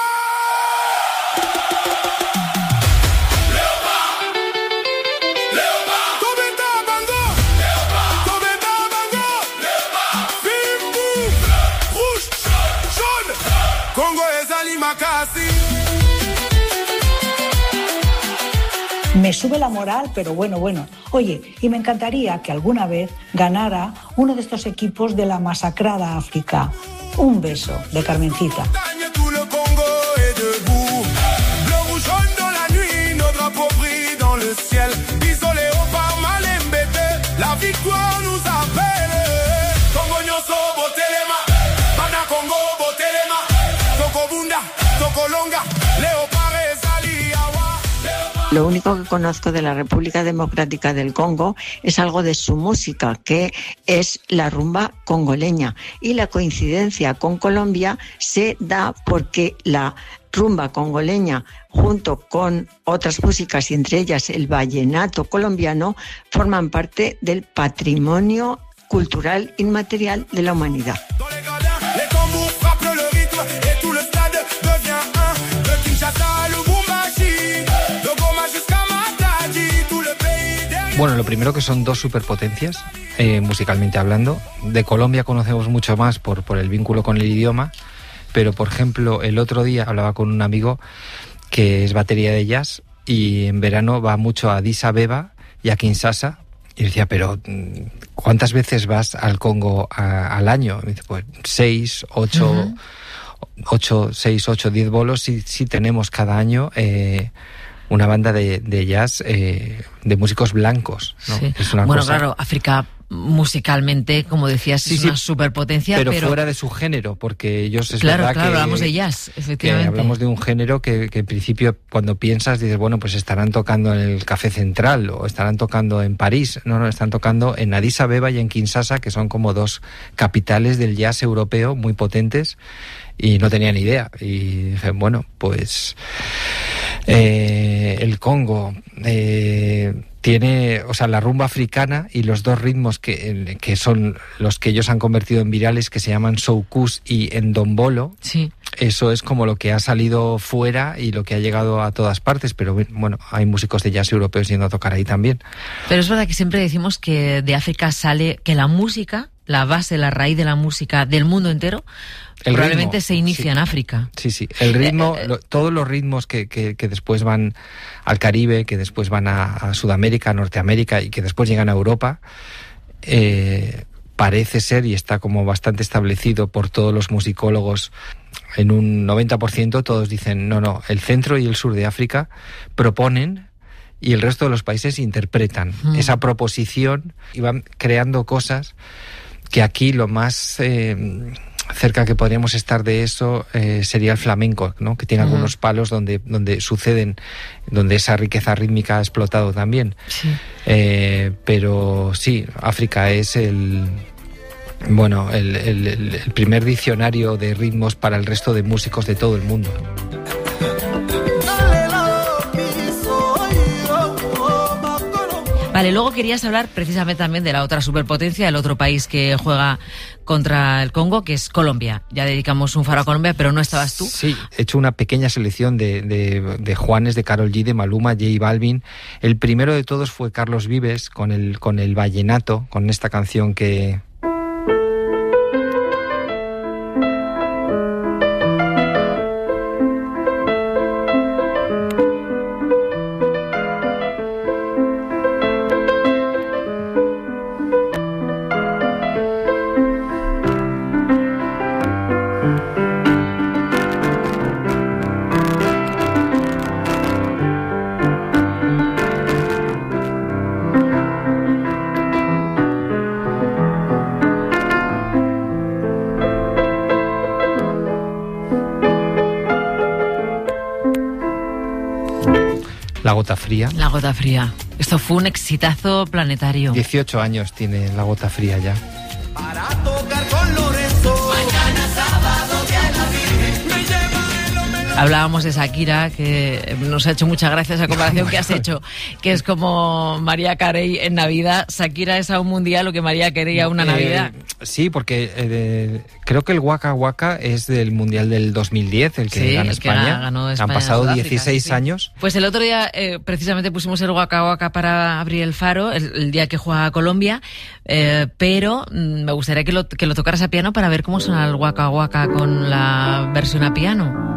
Me sube la moral, pero bueno, bueno. Oye, y me encantaría que alguna vez ganara uno de estos equipos de la masacrada África. Un beso de Carmencita. Lo único que conozco de la República Democrática del Congo es algo de su música, que es la rumba congoleña. Y la coincidencia con Colombia se da porque la rumba congoleña, junto con otras músicas, y entre ellas el vallenato colombiano, forman parte del patrimonio cultural inmaterial de la humanidad. Bueno, lo primero que son dos superpotencias, eh, musicalmente hablando. De Colombia conocemos mucho más por, por el vínculo con el idioma, pero por ejemplo, el otro día hablaba con un amigo que es batería de jazz y en verano va mucho a Addis Abeba y a Kinshasa, y decía, pero ¿cuántas veces vas al Congo a, al año? Y dice, pues seis, ocho, uh-huh. ocho, seis, ocho, diez bolos sí, sí tenemos cada año. Eh, una banda de, de jazz eh, de músicos blancos, ¿no? Sí. Es una bueno, cosa... claro, África musicalmente, como decías, sí, es sí, una superpotencia, pero, pero fuera de su género, porque ellos es claro, verdad claro, que hablamos de jazz, efectivamente. Que hablamos de un género que, que en principio cuando piensas dices, bueno, pues estarán tocando en el Café Central o estarán tocando en París. No, no, están tocando en Addis Abeba y en Kinshasa, que son como dos capitales del jazz europeo muy potentes, y no tenía ni idea. Y dije, bueno, pues eh, el Congo eh, tiene, o sea, la rumba africana y los dos ritmos que, que son los que ellos han convertido en virales, que se llaman soukous y ndombolo. Sí. Eso es como lo que ha salido fuera y lo que ha llegado a todas partes, pero bueno, hay músicos de jazz europeos yendo a tocar ahí también. Pero es verdad que siempre decimos que de África sale, que la música la base, la raíz de la música del mundo entero, el probablemente ritmo, se inicia sí. en África. Sí, sí. El ritmo, lo, todos los ritmos que, que, que después van al Caribe, que después van a, a Sudamérica, a Norteamérica y que después llegan a Europa, eh, parece ser, y está como bastante establecido por todos los musicólogos, en un noventa por ciento todos dicen, no, no, el centro y el sur de África proponen y el resto de los países interpretan mm. esa proposición y van creando cosas que aquí lo más eh, cerca que podríamos estar de eso eh, sería el flamenco, ¿no? Que tiene mm. algunos palos donde, donde suceden, donde esa riqueza rítmica ha explotado también. Sí. Eh, pero sí, África es el... Bueno, el, el, el primer diccionario de ritmos para el resto de músicos de todo el mundo. Vale, luego querías hablar precisamente también de la otra superpotencia, el otro país que juega contra el Congo, que es Colombia. Ya dedicamos un faro a Colombia, pero no estabas tú. Sí, he hecho una pequeña selección de, de, de Juanes, de Karol G, de Maluma, J Balvin. El primero de todos fue Carlos Vives con el, con el vallenato, con esta canción que... La Gota Fría. La Gota Fría. Esto fue un exitazo planetario. dieciocho años tiene La Gota Fría ya. Para tocar con Lorenzo. Mañana sábado de la Virgen. Me lleva el Hablábamos de Shakira, que nos ha hecho mucha gracia esa comparación que has hecho, que es como Mariah Carey en Navidad. Shakira es a un mundial lo que Mariah Carey a una Navidad. Eh, sí, porque eh, creo que el Waka Waka es del mundial del dos mil diez, el que sí, gana el que España. ganó España. Han pasado Sudáfrica, dieciséis sí, sí. años. Pues el otro día eh, precisamente pusimos el Waka Waka para abrir el faro, el, el día que juega Colombia, eh, pero mm, me gustaría que lo, que lo tocaras a piano para ver cómo suena el Waka Waka con la versión a piano.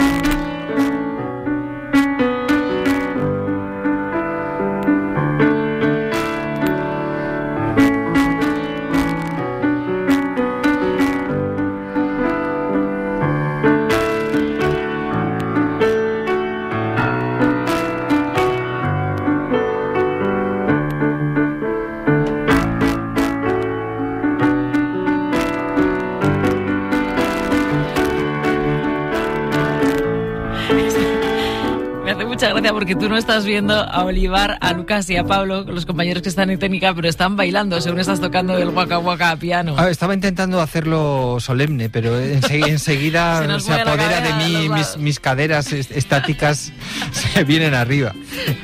Muchas gracias, porque tú no estás viendo a Olivar, a Lucas y a Pablo, los compañeros que están en técnica, pero están bailando según estás tocando el Waka Waka a piano. Ah, estaba intentando hacerlo solemne, pero ense- enseguida se, se apodera de mí, mis, mis caderas est- estáticas se vienen arriba.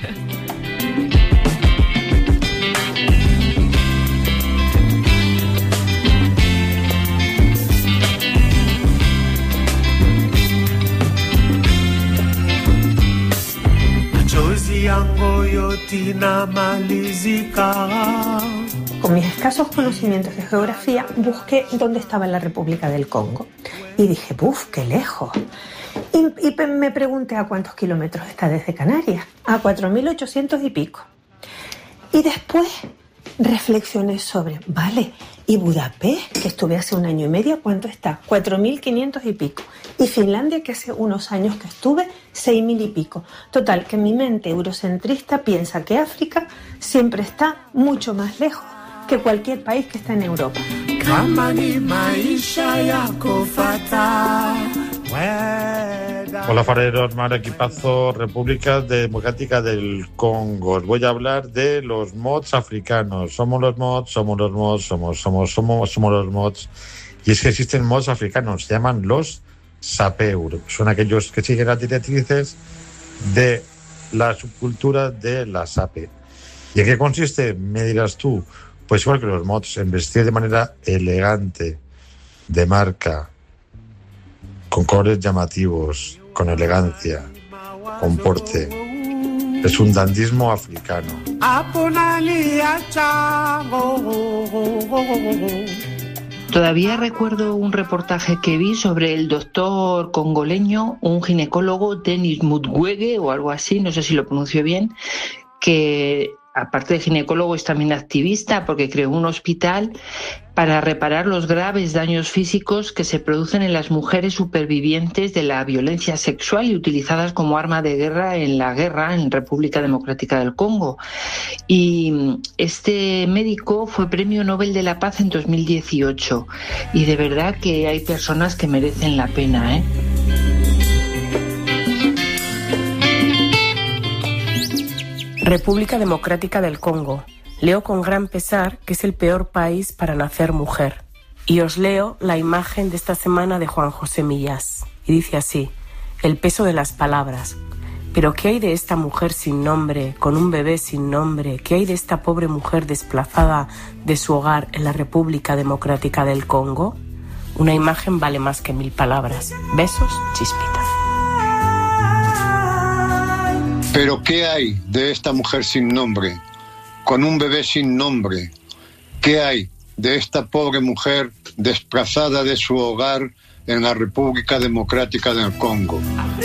Con mis escasos conocimientos de geografía, busqué dónde estaba la República del Congo. Y dije, ¡buf, qué lejos! Y, y me pregunté a cuántos kilómetros está desde Canarias. A cuatro mil ochocientos y pico. Y después reflexioné sobre, vale, ¿y Budapest, que estuve hace un año y medio, cuánto está? cuatro mil quinientos y pico. Y Finlandia, que hace unos años que estuve, seis mil y pico. Total, que mi mente eurocentrista piensa que África siempre está mucho más lejos que cualquier país que está en Europa. Hola fareros, mar equipazo, República Democrática del Congo. Os voy a hablar de los mods africanos. Somos los mods, somos los mods, somos, somos, somos, somos los mods. Y es que existen mods africanos, se llaman los Sapeur. Son aquellos que siguen las directrices de la subcultura de la Sape. ¿Y en qué consiste? Me dirás tú. Pues igual que los mods, en vestir de manera elegante, de marca, con colores llamativos, con elegancia, con porte. Es un dandismo africano. Todavía recuerdo un reportaje que vi sobre el doctor congoleño, un ginecólogo, Denis Mukwege o algo así, no sé si lo pronuncio bien, que aparte de ginecólogo es también activista porque creó un hospital para reparar los graves daños físicos que se producen en las mujeres supervivientes de la violencia sexual y utilizadas como arma de guerra en la guerra en República Democrática del Congo. Y este médico fue Premio Nobel de la Paz en dos mil dieciocho y de verdad que hay personas que merecen la pena, ¿eh? República Democrática del Congo. Leo con gran pesar que es el peor país para nacer mujer. Y os leo la imagen de esta semana de Juan José Millás. Y dice así: el peso de las palabras. Pero ¿qué hay de esta mujer sin nombre, con un bebé sin nombre? ¿Qué hay de esta pobre mujer desplazada de su hogar en la República Democrática del Congo? Una imagen vale más que mil palabras. Besos, Chispita. Pero ¿qué hay de esta mujer sin nombre, con un bebé sin nombre? ¿Qué hay de esta pobre mujer desplazada de su hogar en la República Democrática del Congo?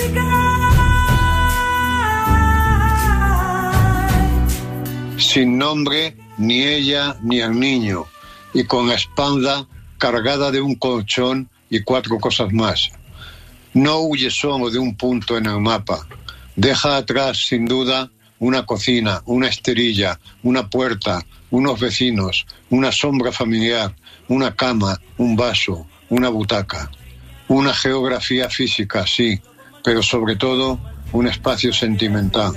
Sin nombre ni ella ni el niño, y con la espalda cargada de un colchón y cuatro cosas más. No huye solo de un punto en el mapa. Deja atrás, sin duda, una cocina, una esterilla, una puerta, unos vecinos, una sombra familiar, una cama, un vaso, una butaca. Una geografía física, sí, pero sobre todo un espacio sentimental.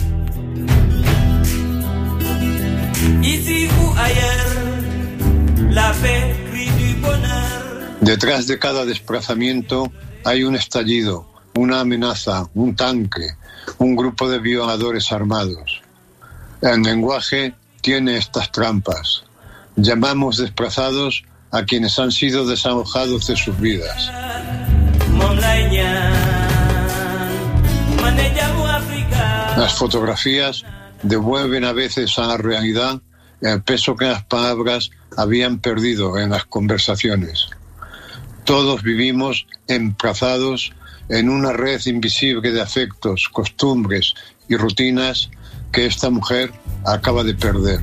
Detrás de cada desplazamiento hay un estallido, una amenaza, un tanque, un grupo de violadores armados. El lenguaje tiene estas trampas. Llamamos desplazados a quienes han sido desalojados de sus vidas. Las fotografías devuelven a veces a la realidad el peso que las palabras habían perdido en las conversaciones. Todos vivimos emplazados en una red invisible de afectos, costumbres y rutinas que esta mujer acaba de perder.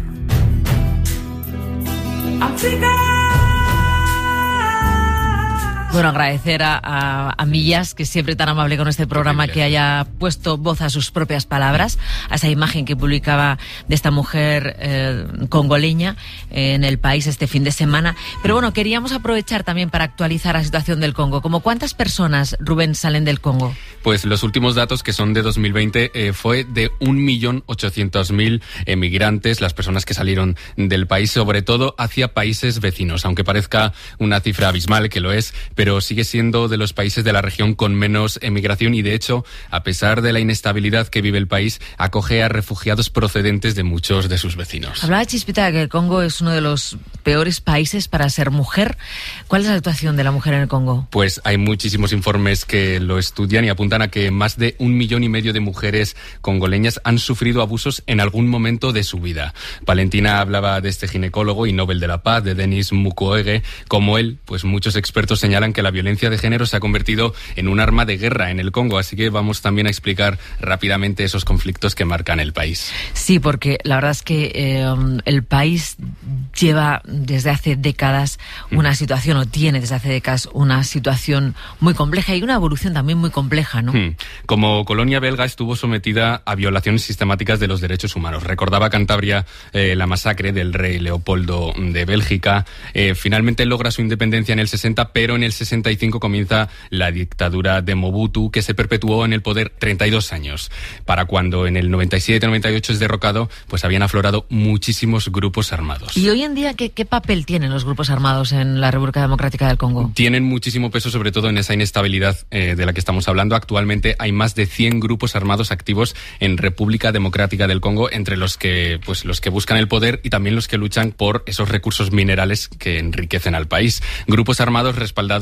Bueno, agradecer a, a, a Millás, que siempre tan amable con este programa, que haya puesto voz a sus propias palabras, a esa imagen que publicaba de esta mujer eh, congoleña en El País este fin de semana. Pero bueno, queríamos aprovechar también para actualizar la situación del Congo. ¿Cómo cuántas personas, Rubén, salen del Congo? Pues los últimos datos, que son de dos mil veinte, eh, fue de un millón ochocientos mil emigrantes, las personas que salieron del país, sobre todo hacia países vecinos, aunque parezca una cifra abismal, que lo es, pero sigue siendo de los países de la región con menos emigración y, de hecho, a pesar de la inestabilidad que vive el país, acoge a refugiados procedentes de muchos de sus vecinos. Hablaba Chispita de que el Congo es uno de los peores países para ser mujer. ¿Cuál es la situación de la mujer en el Congo? Pues hay muchísimos informes que lo estudian y apuntan a que más de un millón y medio de mujeres congoleñas han sufrido abusos en algún momento de su vida. Valentina hablaba de este ginecólogo y Nobel de la Paz, de Denis Mukwege. Como él, pues muchos expertos señalan que la violencia de género se ha convertido en un arma de guerra en el Congo, así que vamos también a explicar rápidamente esos conflictos que marcan el país. Sí, porque la verdad es que eh, el país lleva desde hace décadas una situación, o tiene desde hace décadas una situación muy compleja y una evolución también muy compleja, ¿no? Como colonia belga estuvo sometida a violaciones sistemáticas de los derechos humanos. Recordaba Cantabria eh, la masacre del rey Leopoldo de Bélgica. Eh, finalmente logra su independencia en el sesenta, pero en el sesenta y cinco comienza la dictadura de Mobutu, que se perpetuó en el poder treinta y dos años. Para cuando en el noventa y siete noventa y ocho es derrocado, pues habían aflorado muchísimos grupos armados. ¿Y hoy en día qué, qué papel tienen los grupos armados en la República Democrática del Congo? Tienen muchísimo peso, sobre todo en esa inestabilidad eh, de la que estamos hablando. Actualmente hay más de cien grupos armados activos en República Democrática del Congo, entre los que, pues, los que buscan el poder y también los que luchan por esos recursos minerales que enriquecen al país. Grupos armados respaldados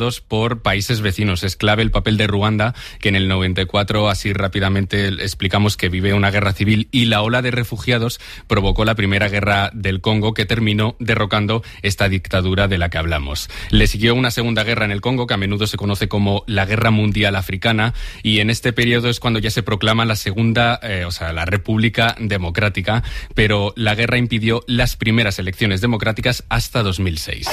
ocupados por países vecinos. Es clave el papel de Ruanda, que en el noventa y cuatro, así rápidamente explicamos, que vive una guerra civil, y la ola de refugiados provocó la primera guerra del Congo, que terminó derrocando esta dictadura de la que hablamos. Le siguió una segunda guerra en el Congo, que a menudo se conoce como la Guerra Mundial Africana, y en este periodo es cuando ya se proclama la segunda, eh, o sea, la República Democrática, pero la guerra impidió las primeras elecciones democráticas hasta dos mil seis.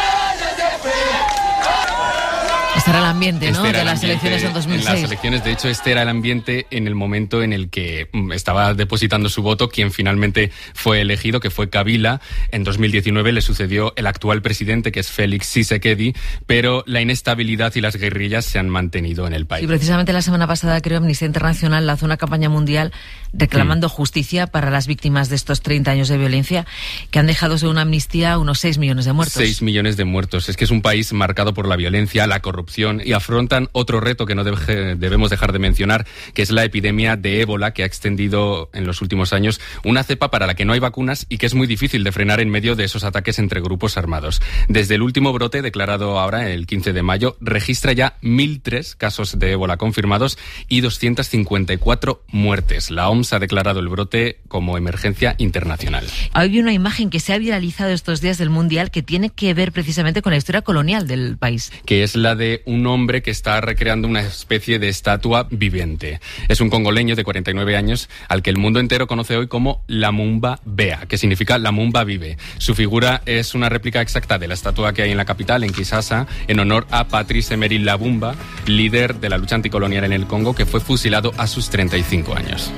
Este era el ambiente, ¿no?, este de el las ambiente elecciones en dos mil seis. En las elecciones, de hecho, este era el ambiente en el momento en el que estaba depositando su voto quien finalmente fue elegido, que fue Kabila. En dos mil diecinueve le sucedió el actual presidente, que es Félix Tshisekedi, pero la inestabilidad y las guerrillas se han mantenido en el país. Y precisamente la semana pasada, creo, Amnistía Internacional lanzó una campaña mundial reclamando mm. justicia para las víctimas de estos treinta años de violencia, que han dejado, según Amnistía, unos seis millones de muertos. seis millones de muertos. Es que es un país marcado por la violencia, la corrupción, y afrontan otro reto que no debe, debemos dejar de mencionar, que es la epidemia de ébola, que ha extendido en los últimos años una cepa para la que no hay vacunas y que es muy difícil de frenar en medio de esos ataques entre grupos armados. Desde el último brote, declarado ahora el quince de mayo, registra ya mil tres casos de ébola confirmados y doscientas cincuenta y cuatro muertes. La O M S ha declarado el brote como emergencia internacional. Hay una imagen que se ha viralizado estos días del Mundial que tiene que ver precisamente con la historia colonial del país. Que es la de un hombre que está recreando una especie de estatua viviente. Es un congoleño de cuarenta y nueve años al que el mundo entero conoce hoy como Lumumba Bea, que significa Lumumba vive. Su figura es una réplica exacta de la estatua que hay en la capital, en Kinshasa, en honor a Patrice Emery Lumumba, líder de la lucha anticolonial en el Congo, que fue fusilado a sus treinta y cinco años.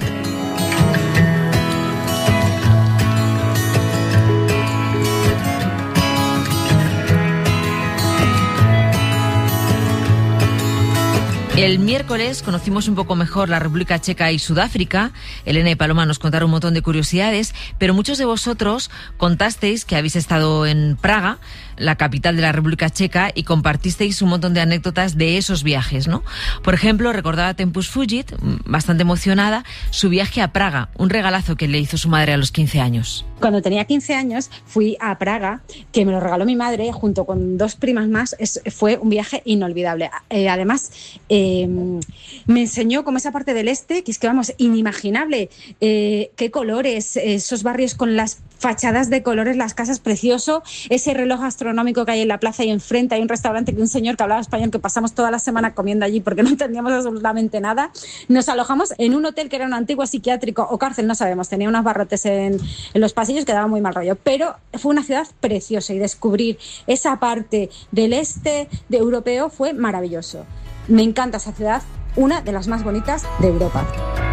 El miércoles conocimos un poco mejor la República Checa y Sudáfrica. Elena y Paloma nos contaron un montón de curiosidades, pero muchos de vosotros contasteis que habéis estado en Praga, la capital de la República Checa, y compartisteis un montón de anécdotas de esos viajes, ¿no? Por ejemplo, recordaba Tempus Fugit, bastante emocionada, su viaje a Praga, un regalazo que le hizo su madre a los quince años. Cuando tenía quince años fui a Praga, que me lo regaló mi madre junto con dos primas más. Es, fue un viaje inolvidable. Eh, además, eh, me enseñó como esa parte del este, que es que vamos, inimaginable, eh, qué colores, esos barrios con las fachadas de colores, las casas, precioso, ese reloj astronómico que hay en la plaza y enfrente hay un restaurante que un señor que hablaba español, que pasamos toda la semana comiendo allí porque no entendíamos absolutamente nada. Nos alojamos en un hotel que era un antiguo psiquiátrico o cárcel, no sabemos, tenía unos barrotes en, en los pasillos que daba muy mal rollo, pero fue una ciudad preciosa y descubrir esa parte del este de europeo fue maravilloso. Me encanta esa ciudad, una de las más bonitas de Europa.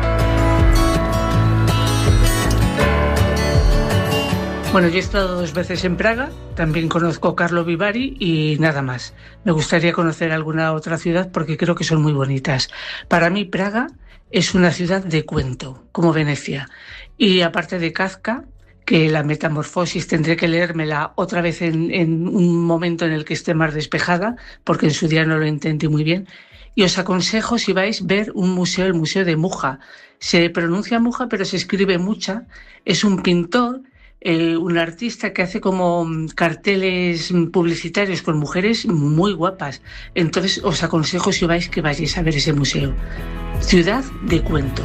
Bueno, yo he estado dos veces en Praga, también conozco Karlovy Vary y nada más. Me gustaría conocer alguna otra ciudad porque creo que son muy bonitas. Para mí Praga es una ciudad de cuento, como Venecia. Y aparte de Kafka, que la Metamorfosis tendré que leérmela otra vez en, en un momento en el que esté más despejada, porque en su día no lo entendí muy bien. Y os aconsejo, si vais, ver un museo, el Museo de Mucha. Se pronuncia Mucha, pero se escribe Mucha. Es un pintor, Eh, un artista que hace como carteles publicitarios con mujeres muy guapas. Entonces os aconsejo, si vais, que vayáis a ver ese museo. Ciudad de cuento.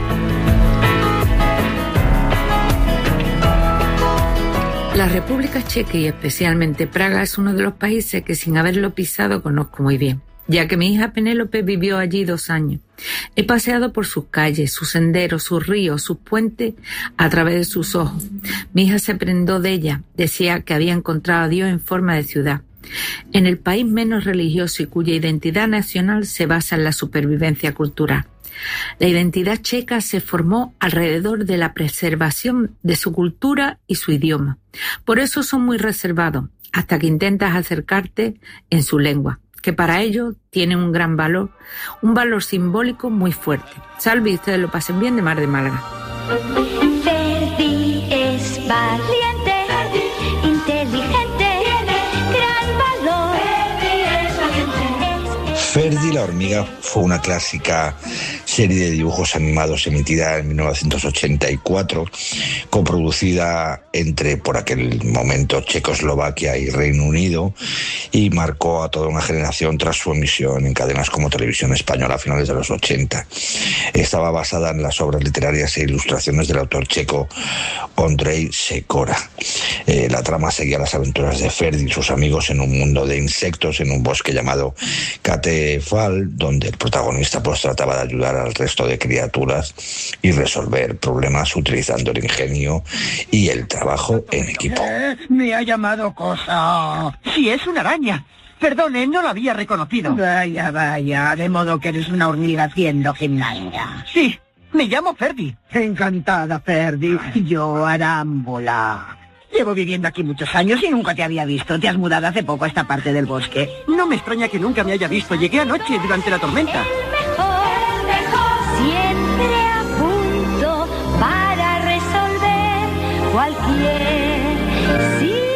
La República Checa y especialmente Praga es uno de los países que sin haberlo pisado conozco muy bien, ya que mi hija Penélope vivió allí dos años. He paseado por sus calles, sus senderos, sus ríos, sus puentes, a través de sus ojos. Mi hija se prendó de ella, decía que había encontrado a Dios en forma de ciudad. En el país menos religioso y cuya identidad nacional se basa en la supervivencia cultural. La identidad checa se formó alrededor de la preservación de su cultura y su idioma. Por eso son muy reservados, hasta que intentas acercarte en su lengua, que para ellos tiene un gran valor, un valor simbólico muy fuerte. Salve y ustedes lo pasen bien, de Mar de Málaga. Ferdi es valiente, inteligente, gran valor. Ferdi es valiente. Ferdi la hormiga fue una clásica serie de dibujos animados emitida en mil novecientos ochenta y cuatro, coproducida entre, por aquel momento, Checoslovaquia y Reino Unido, y marcó a toda una generación tras su emisión en cadenas como Televisión Española a finales de los ochenta. Estaba basada en las obras literarias e ilustraciones del autor checo Ondřej Sekora. Eh, la trama seguía las aventuras de Ferdi y sus amigos en un mundo de insectos en un bosque llamado Katefal, donde el protagonista pues trataba de ayudar al resto de criaturas y resolver problemas utilizando el ingenio y el trabajo en equipo. Me ha llamado cosa. Si es una araña. Perdone, no la había reconocido. Vaya, vaya, de modo que eres una hormiga haciendo gimnasia. Sí, me llamo Ferdi. Encantada, Ferdi. Yo, Arámbula. Llevo viviendo aquí muchos años y nunca te había visto. Te has mudado hace poco a esta parte del bosque. No me extraña que nunca me haya visto. Llegué anoche durante la tormenta. Mejor, mejor, siempre a punto para resolver cualquier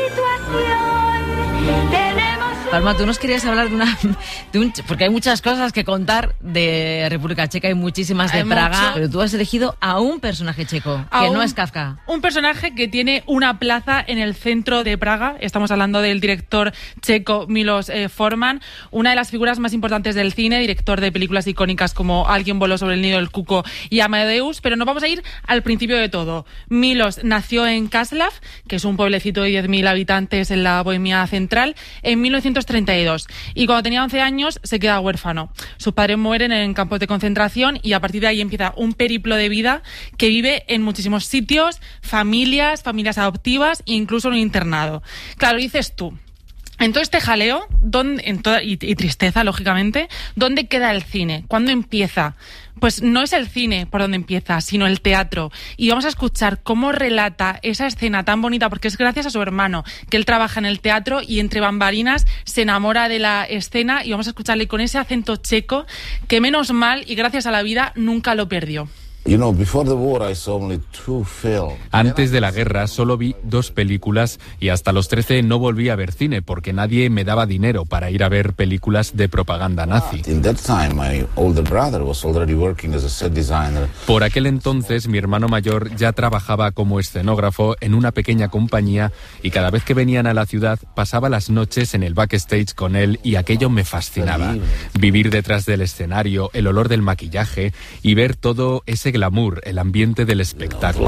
situación. Tenemos un... Palma, tú nos querías hablar de una... De un, porque hay muchas cosas que contar de República Checa, hay muchísimas de Hay Praga, mucho. pero tú has elegido a un personaje checo, A que un- no es Kafka. Un personaje que tiene una plaza en el centro de Praga. Estamos hablando del director checo Milos eh, Forman, una de las figuras más importantes del cine, director de películas icónicas como Alguien voló sobre el nido del cuco y Amadeus, pero nos vamos a ir al principio de todo. Milos nació en Kaslav, que es un pueblecito de diez mil habitantes en la Bohemia central, en mil novecientos treinta y dos. Y cuando tenía once años se queda huérfano. Sus padres mueren en campos de concentración y a partir de ahí empieza un periplo de vida que vive en muchísimos sitios, familias, familias adoptivas e incluso en un internado. Claro, dices tú, en todo este jaleo ¿dónde, en toda, y, y tristeza, lógicamente, ¿dónde queda el cine? ¿Cuándo empieza? Pues no es el cine por donde empieza, sino el teatro. Y vamos a escuchar cómo relata esa escena tan bonita, porque es gracias a su hermano, que él trabaja en el teatro y entre bambalinas se enamora de la escena, y vamos a escucharle con ese acento checo que menos mal y gracias a la vida nunca lo perdió. You know, before the war I saw only two films. Antes de la guerra solo vi dos películas y hasta los trece no volví a ver cine porque nadie me daba dinero para ir a ver películas de propaganda nazi. In that time my older brother was already working as a set designer. Por aquel entonces mi hermano mayor ya trabajaba como escenógrafo en una pequeña compañía y cada vez que venían a la ciudad pasaba las noches en el backstage con él y aquello me fascinaba. Vivir detrás del escenario, el olor del maquillaje y ver todo ese glamour, el ambiente del espectáculo.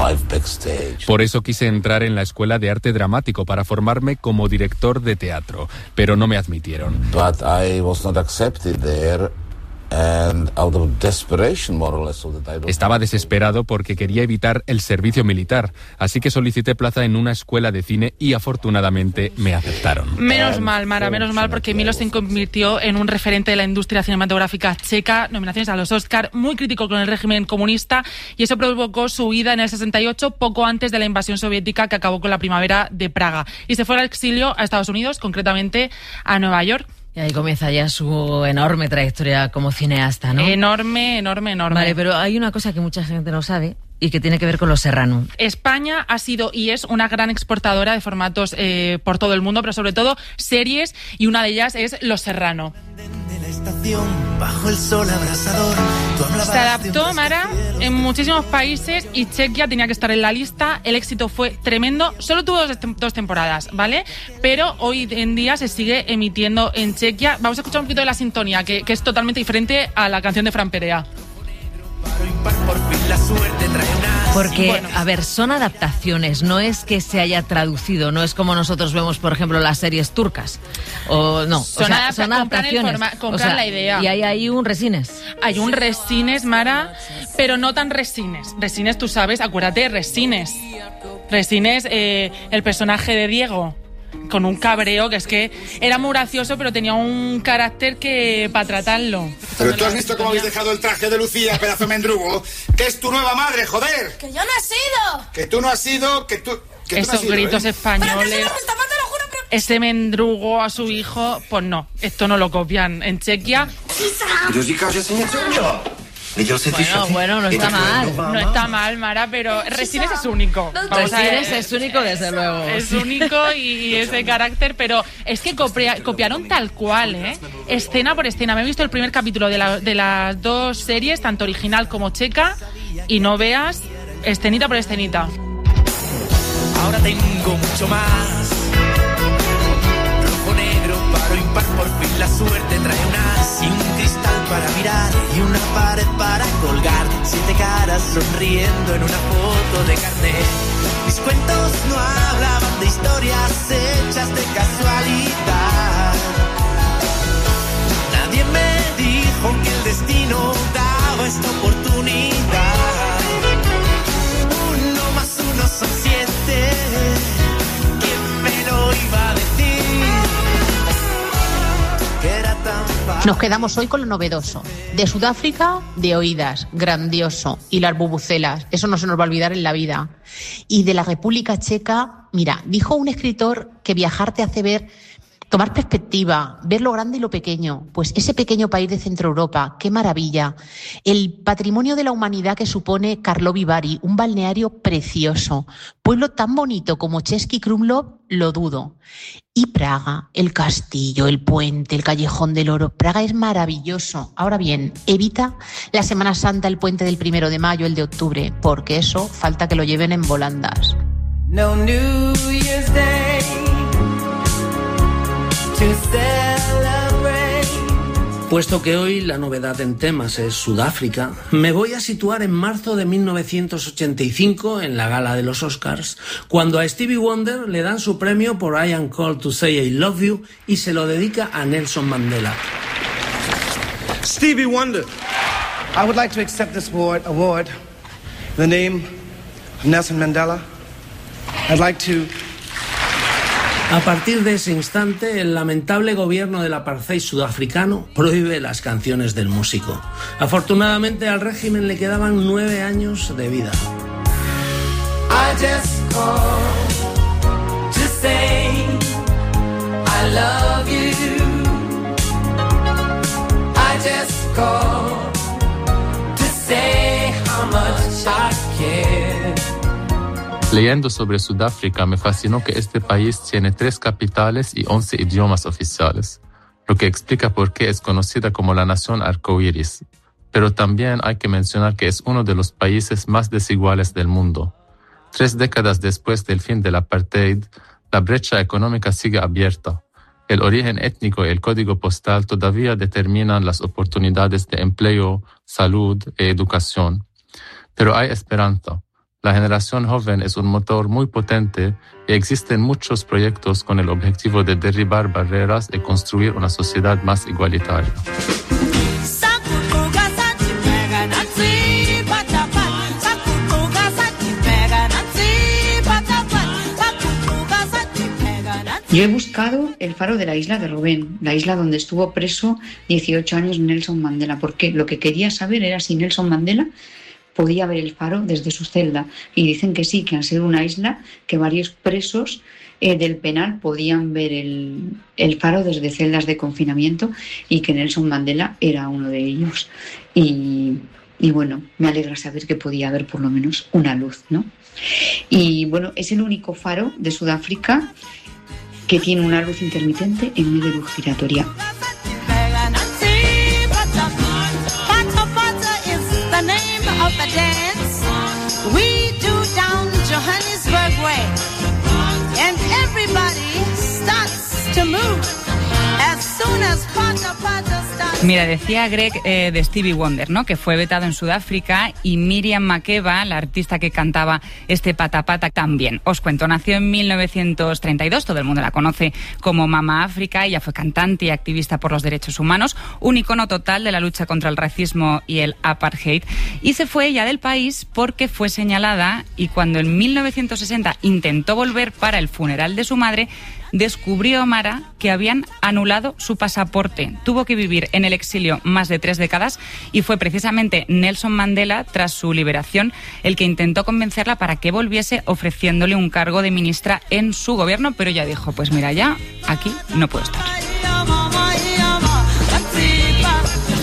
Por eso quise entrar en la escuela de arte dramático para formarme como director de teatro, pero no me admitieron. But I was not accepted there. And out of desperation, more or less, so that I don't... Estaba desesperado porque quería evitar el servicio militar, así que solicité plaza en una escuela de cine y afortunadamente me aceptaron. Menos mal, Mara, menos mal, porque Milos se convirtió en un referente de la industria cinematográfica checa, nominaciones a los Oscar, muy crítico con el régimen comunista, y eso provocó su huida en el sesenta y ocho, poco antes de la invasión soviética que acabó con la primavera de Praga. Y se fue al exilio a Estados Unidos, concretamente a Nueva York. Y ahí comienza ya su enorme trayectoria como cineasta, ¿no? Enorme, enorme, enorme. Vale, pero hay una cosa que mucha gente no sabe y que tiene que ver con Los Serrano. España ha sido y es una gran exportadora de formatos eh, por todo el mundo, pero sobre todo series, y una de ellas es Los Serrano. Bajo el sol abrasador, tú hablabas Se de adaptó, un Mara, en muchísimos países y Chequia tenía que estar en la lista. El éxito fue tremendo. Solo tuvo dos, dos temporadas, ¿vale? Pero hoy en día se sigue emitiendo en Chequia. Vamos a escuchar un poquito de la sintonía, que, que es totalmente diferente a la canción de Fran Perea. Porque, Bueno. a ver, son adaptaciones, no es que se haya traducido, no es como nosotros vemos, por ejemplo, las series turcas. O no, Son o sea, adapta- son compran el adaptaciones. forma- compran O sea, la idea. Y hay ahí un resines. Hay un Resines, Mara, pero no tan Resines. Resines, tú sabes, acuérdate de Resines. Resines, eh, el personaje de Diego, con un cabreo que es que era muy gracioso, pero tenía un carácter que para tratarlo. Pero tú has visto cómo habéis dejado el traje de Lucía, pedazo de mendrugo, que es tu nueva madre, joder. ¡Que yo no he sido! Que tú no has sido, que tú... Que tú no Esos has sido, gritos ¿eh? españoles, ese mendrugo a su hijo, pues no, esto no lo copian en Chequia. Yo sí que os enseñé yo. Bueno, bueno, no está mal. No está mal, Mara, pero Resines es único. Resines es único, desde luego. Es único y ese carácter, pero es que copia, copiaron tal cual, ¿eh? Escena por escena. Me he visto el primer capítulo de, la, de las dos series, tanto original como checa, y no veas escenita por escenita. Ahora tengo mucho más. Rojo, negro, paro, impar, por fin la suerte trae un as y un cristal para mirar y una pared para colgar. Siete caras sonriendo en una foto de carnet. Mis cuentos no hablaban de historias hechas de casualidad. Nadie me dijo que el destino daba esta oportunidad. Uno más uno son siete. ¿Quién me lo iba a decir? Que era tan fácil. Nos quedamos hoy con lo novedoso. De Sudáfrica, de oídas, grandioso. Y las bubucelas, eso no se nos va a olvidar en la vida. Y de la República Checa, mira, dijo un escritor que viajar te hace ver, tomar perspectiva, ver lo grande y lo pequeño. Pues ese pequeño país de Centro Europa, qué maravilla. El patrimonio de la humanidad que supone Karlovy Vary, un balneario precioso. Pueblo tan bonito como Český Krumlov, lo dudo. Y Praga, el castillo, el puente, el callejón del oro. Praga es maravilloso. Ahora bien, evita la Semana Santa, el puente del primero de mayo, el de octubre, porque eso falta que lo lleven en volandas. No New Year's Day to celebrate. Puesto que hoy la novedad en temas es Sudáfrica, me voy a situar en marzo de mil novecientos ochenta y cinco en la gala de los Oscars, cuando a Stevie Wonder le dan su premio por I Am Called to Say I Love You y se lo dedica a Nelson Mandela. Stevie Wonder, I would like to accept this award, award in the name of Nelson Mandela. I'd like to... A partir de ese instante, el lamentable gobierno del apartheid sudafricano prohíbe las canciones del músico. Afortunadamente, al régimen le quedaban nueve años de vida. I just called to say I love you. I just called to say how much I care. Leyendo sobre Sudáfrica me fascinó que este país tiene tres capitales y once idiomas oficiales, lo que explica por qué es conocida como la nación arcoíris. Pero también hay que mencionar que es uno de los países más desiguales del mundo. Tres décadas después del fin del apartheid, la brecha económica sigue abierta. El origen étnico y el código postal todavía determinan las oportunidades de empleo, salud e educación. Pero hay esperanza. La generación joven es un motor muy potente y existen muchos proyectos con el objetivo de derribar barreras y construir una sociedad más igualitaria. Yo he buscado el faro de la isla de Rubén, la isla donde estuvo preso dieciocho años Nelson Mandela, porque lo que quería saber era si Nelson Mandela podía ver el faro desde su celda, y dicen que sí, que al ser una isla que varios presos eh, del penal podían ver el, el faro desde celdas de confinamiento y que Nelson Mandela era uno de ellos. Y, y bueno, me alegra saber que podía haber por lo menos una luz, ¿no? Y bueno, es el único faro de Sudáfrica que tiene una luz intermitente en vez de luz giratoria. Of a dance we do down Johannesburg way, and everybody starts to move as soon as Pata Pata starts. Mira, decía Greg eh, de Stevie Wonder, ¿no?, que fue vetado en Sudáfrica, y Miriam Makeba, la artista que cantaba este Pata Pata, también. Os cuento, nació en mil novecientos treinta y dos, todo el mundo la conoce como Mama África. Ella fue cantante y activista por los derechos humanos, un icono total de la lucha contra el racismo y el apartheid, y se fue ella del país porque fue señalada, y cuando en mil novecientos sesenta intentó volver para el funeral de su madre, descubrió Mara que habían anulado su pasaporte. Tuvo que vivir en el exilio más de tres décadas y fue precisamente Nelson Mandela, tras su liberación, el que intentó convencerla para que volviese, ofreciéndole un cargo de ministra en su gobierno, pero ella dijo, pues mira, ya aquí no puedo estar.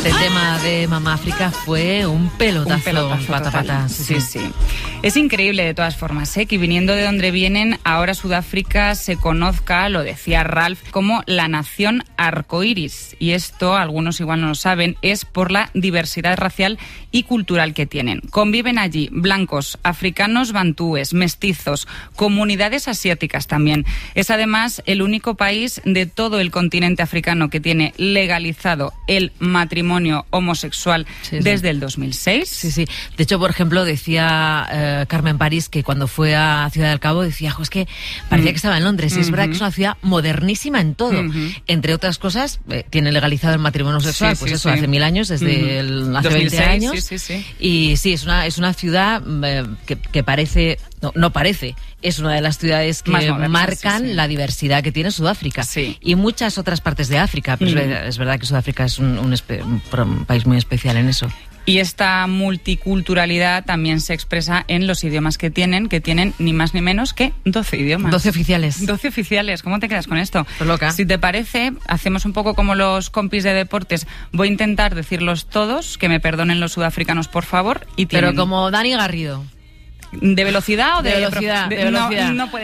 Este tema de Mamá África fue un pelotazo, un pelotazo pata, pata. Sí, sí, sí. Es increíble de todas formas, ¿eh? Que viniendo de donde vienen, ahora Sudáfrica se conozca, lo decía Ralph, como la nación arcoíris. Y esto, algunos igual no lo saben, es por la diversidad racial y cultural que tienen. Conviven allí blancos, africanos, bantúes, mestizos, comunidades asiáticas también. Es además el único país de todo el continente africano que tiene legalizado el matrimonio homosexual sí, sí. desde el dos mil seis. Sí, sí. De hecho, por ejemplo, decía eh, Carmen París que cuando fue a Ciudad del Cabo decía, jo, es que parecía mm. que estaba en Londres. Y es uh-huh. verdad que es una ciudad modernísima en todo. Uh-huh. Entre otras cosas, eh, tiene legalizado el matrimonio homosexual, sí, pues sí, eso, sí. hace mil años, desde uh-huh. el, hace dos mil seis, veinte años. Sí, sí, sí. Y sí, es una, es una ciudad eh, que, que parece... No, no parece, es una de las ciudades que modernas, marcan sí, sí. la diversidad que tiene Sudáfrica sí. y muchas otras partes de África, pero mm. es, es verdad que Sudáfrica es un, un, espe- un país muy especial en eso. Y esta multiculturalidad también se expresa en los idiomas que tienen, que tienen ni más ni menos que doce idiomas. doce oficiales. doce oficiales. ¿Cómo te quedas con esto? Pues loca. Si te parece, hacemos un poco como los compis de deportes. Voy a intentar decirlos todos, que me perdonen los sudafricanos, por favor. Y tienen... Pero como Dani Garrido. ¿De velocidad o de, de velocidad? De, de velocidad. No, no puede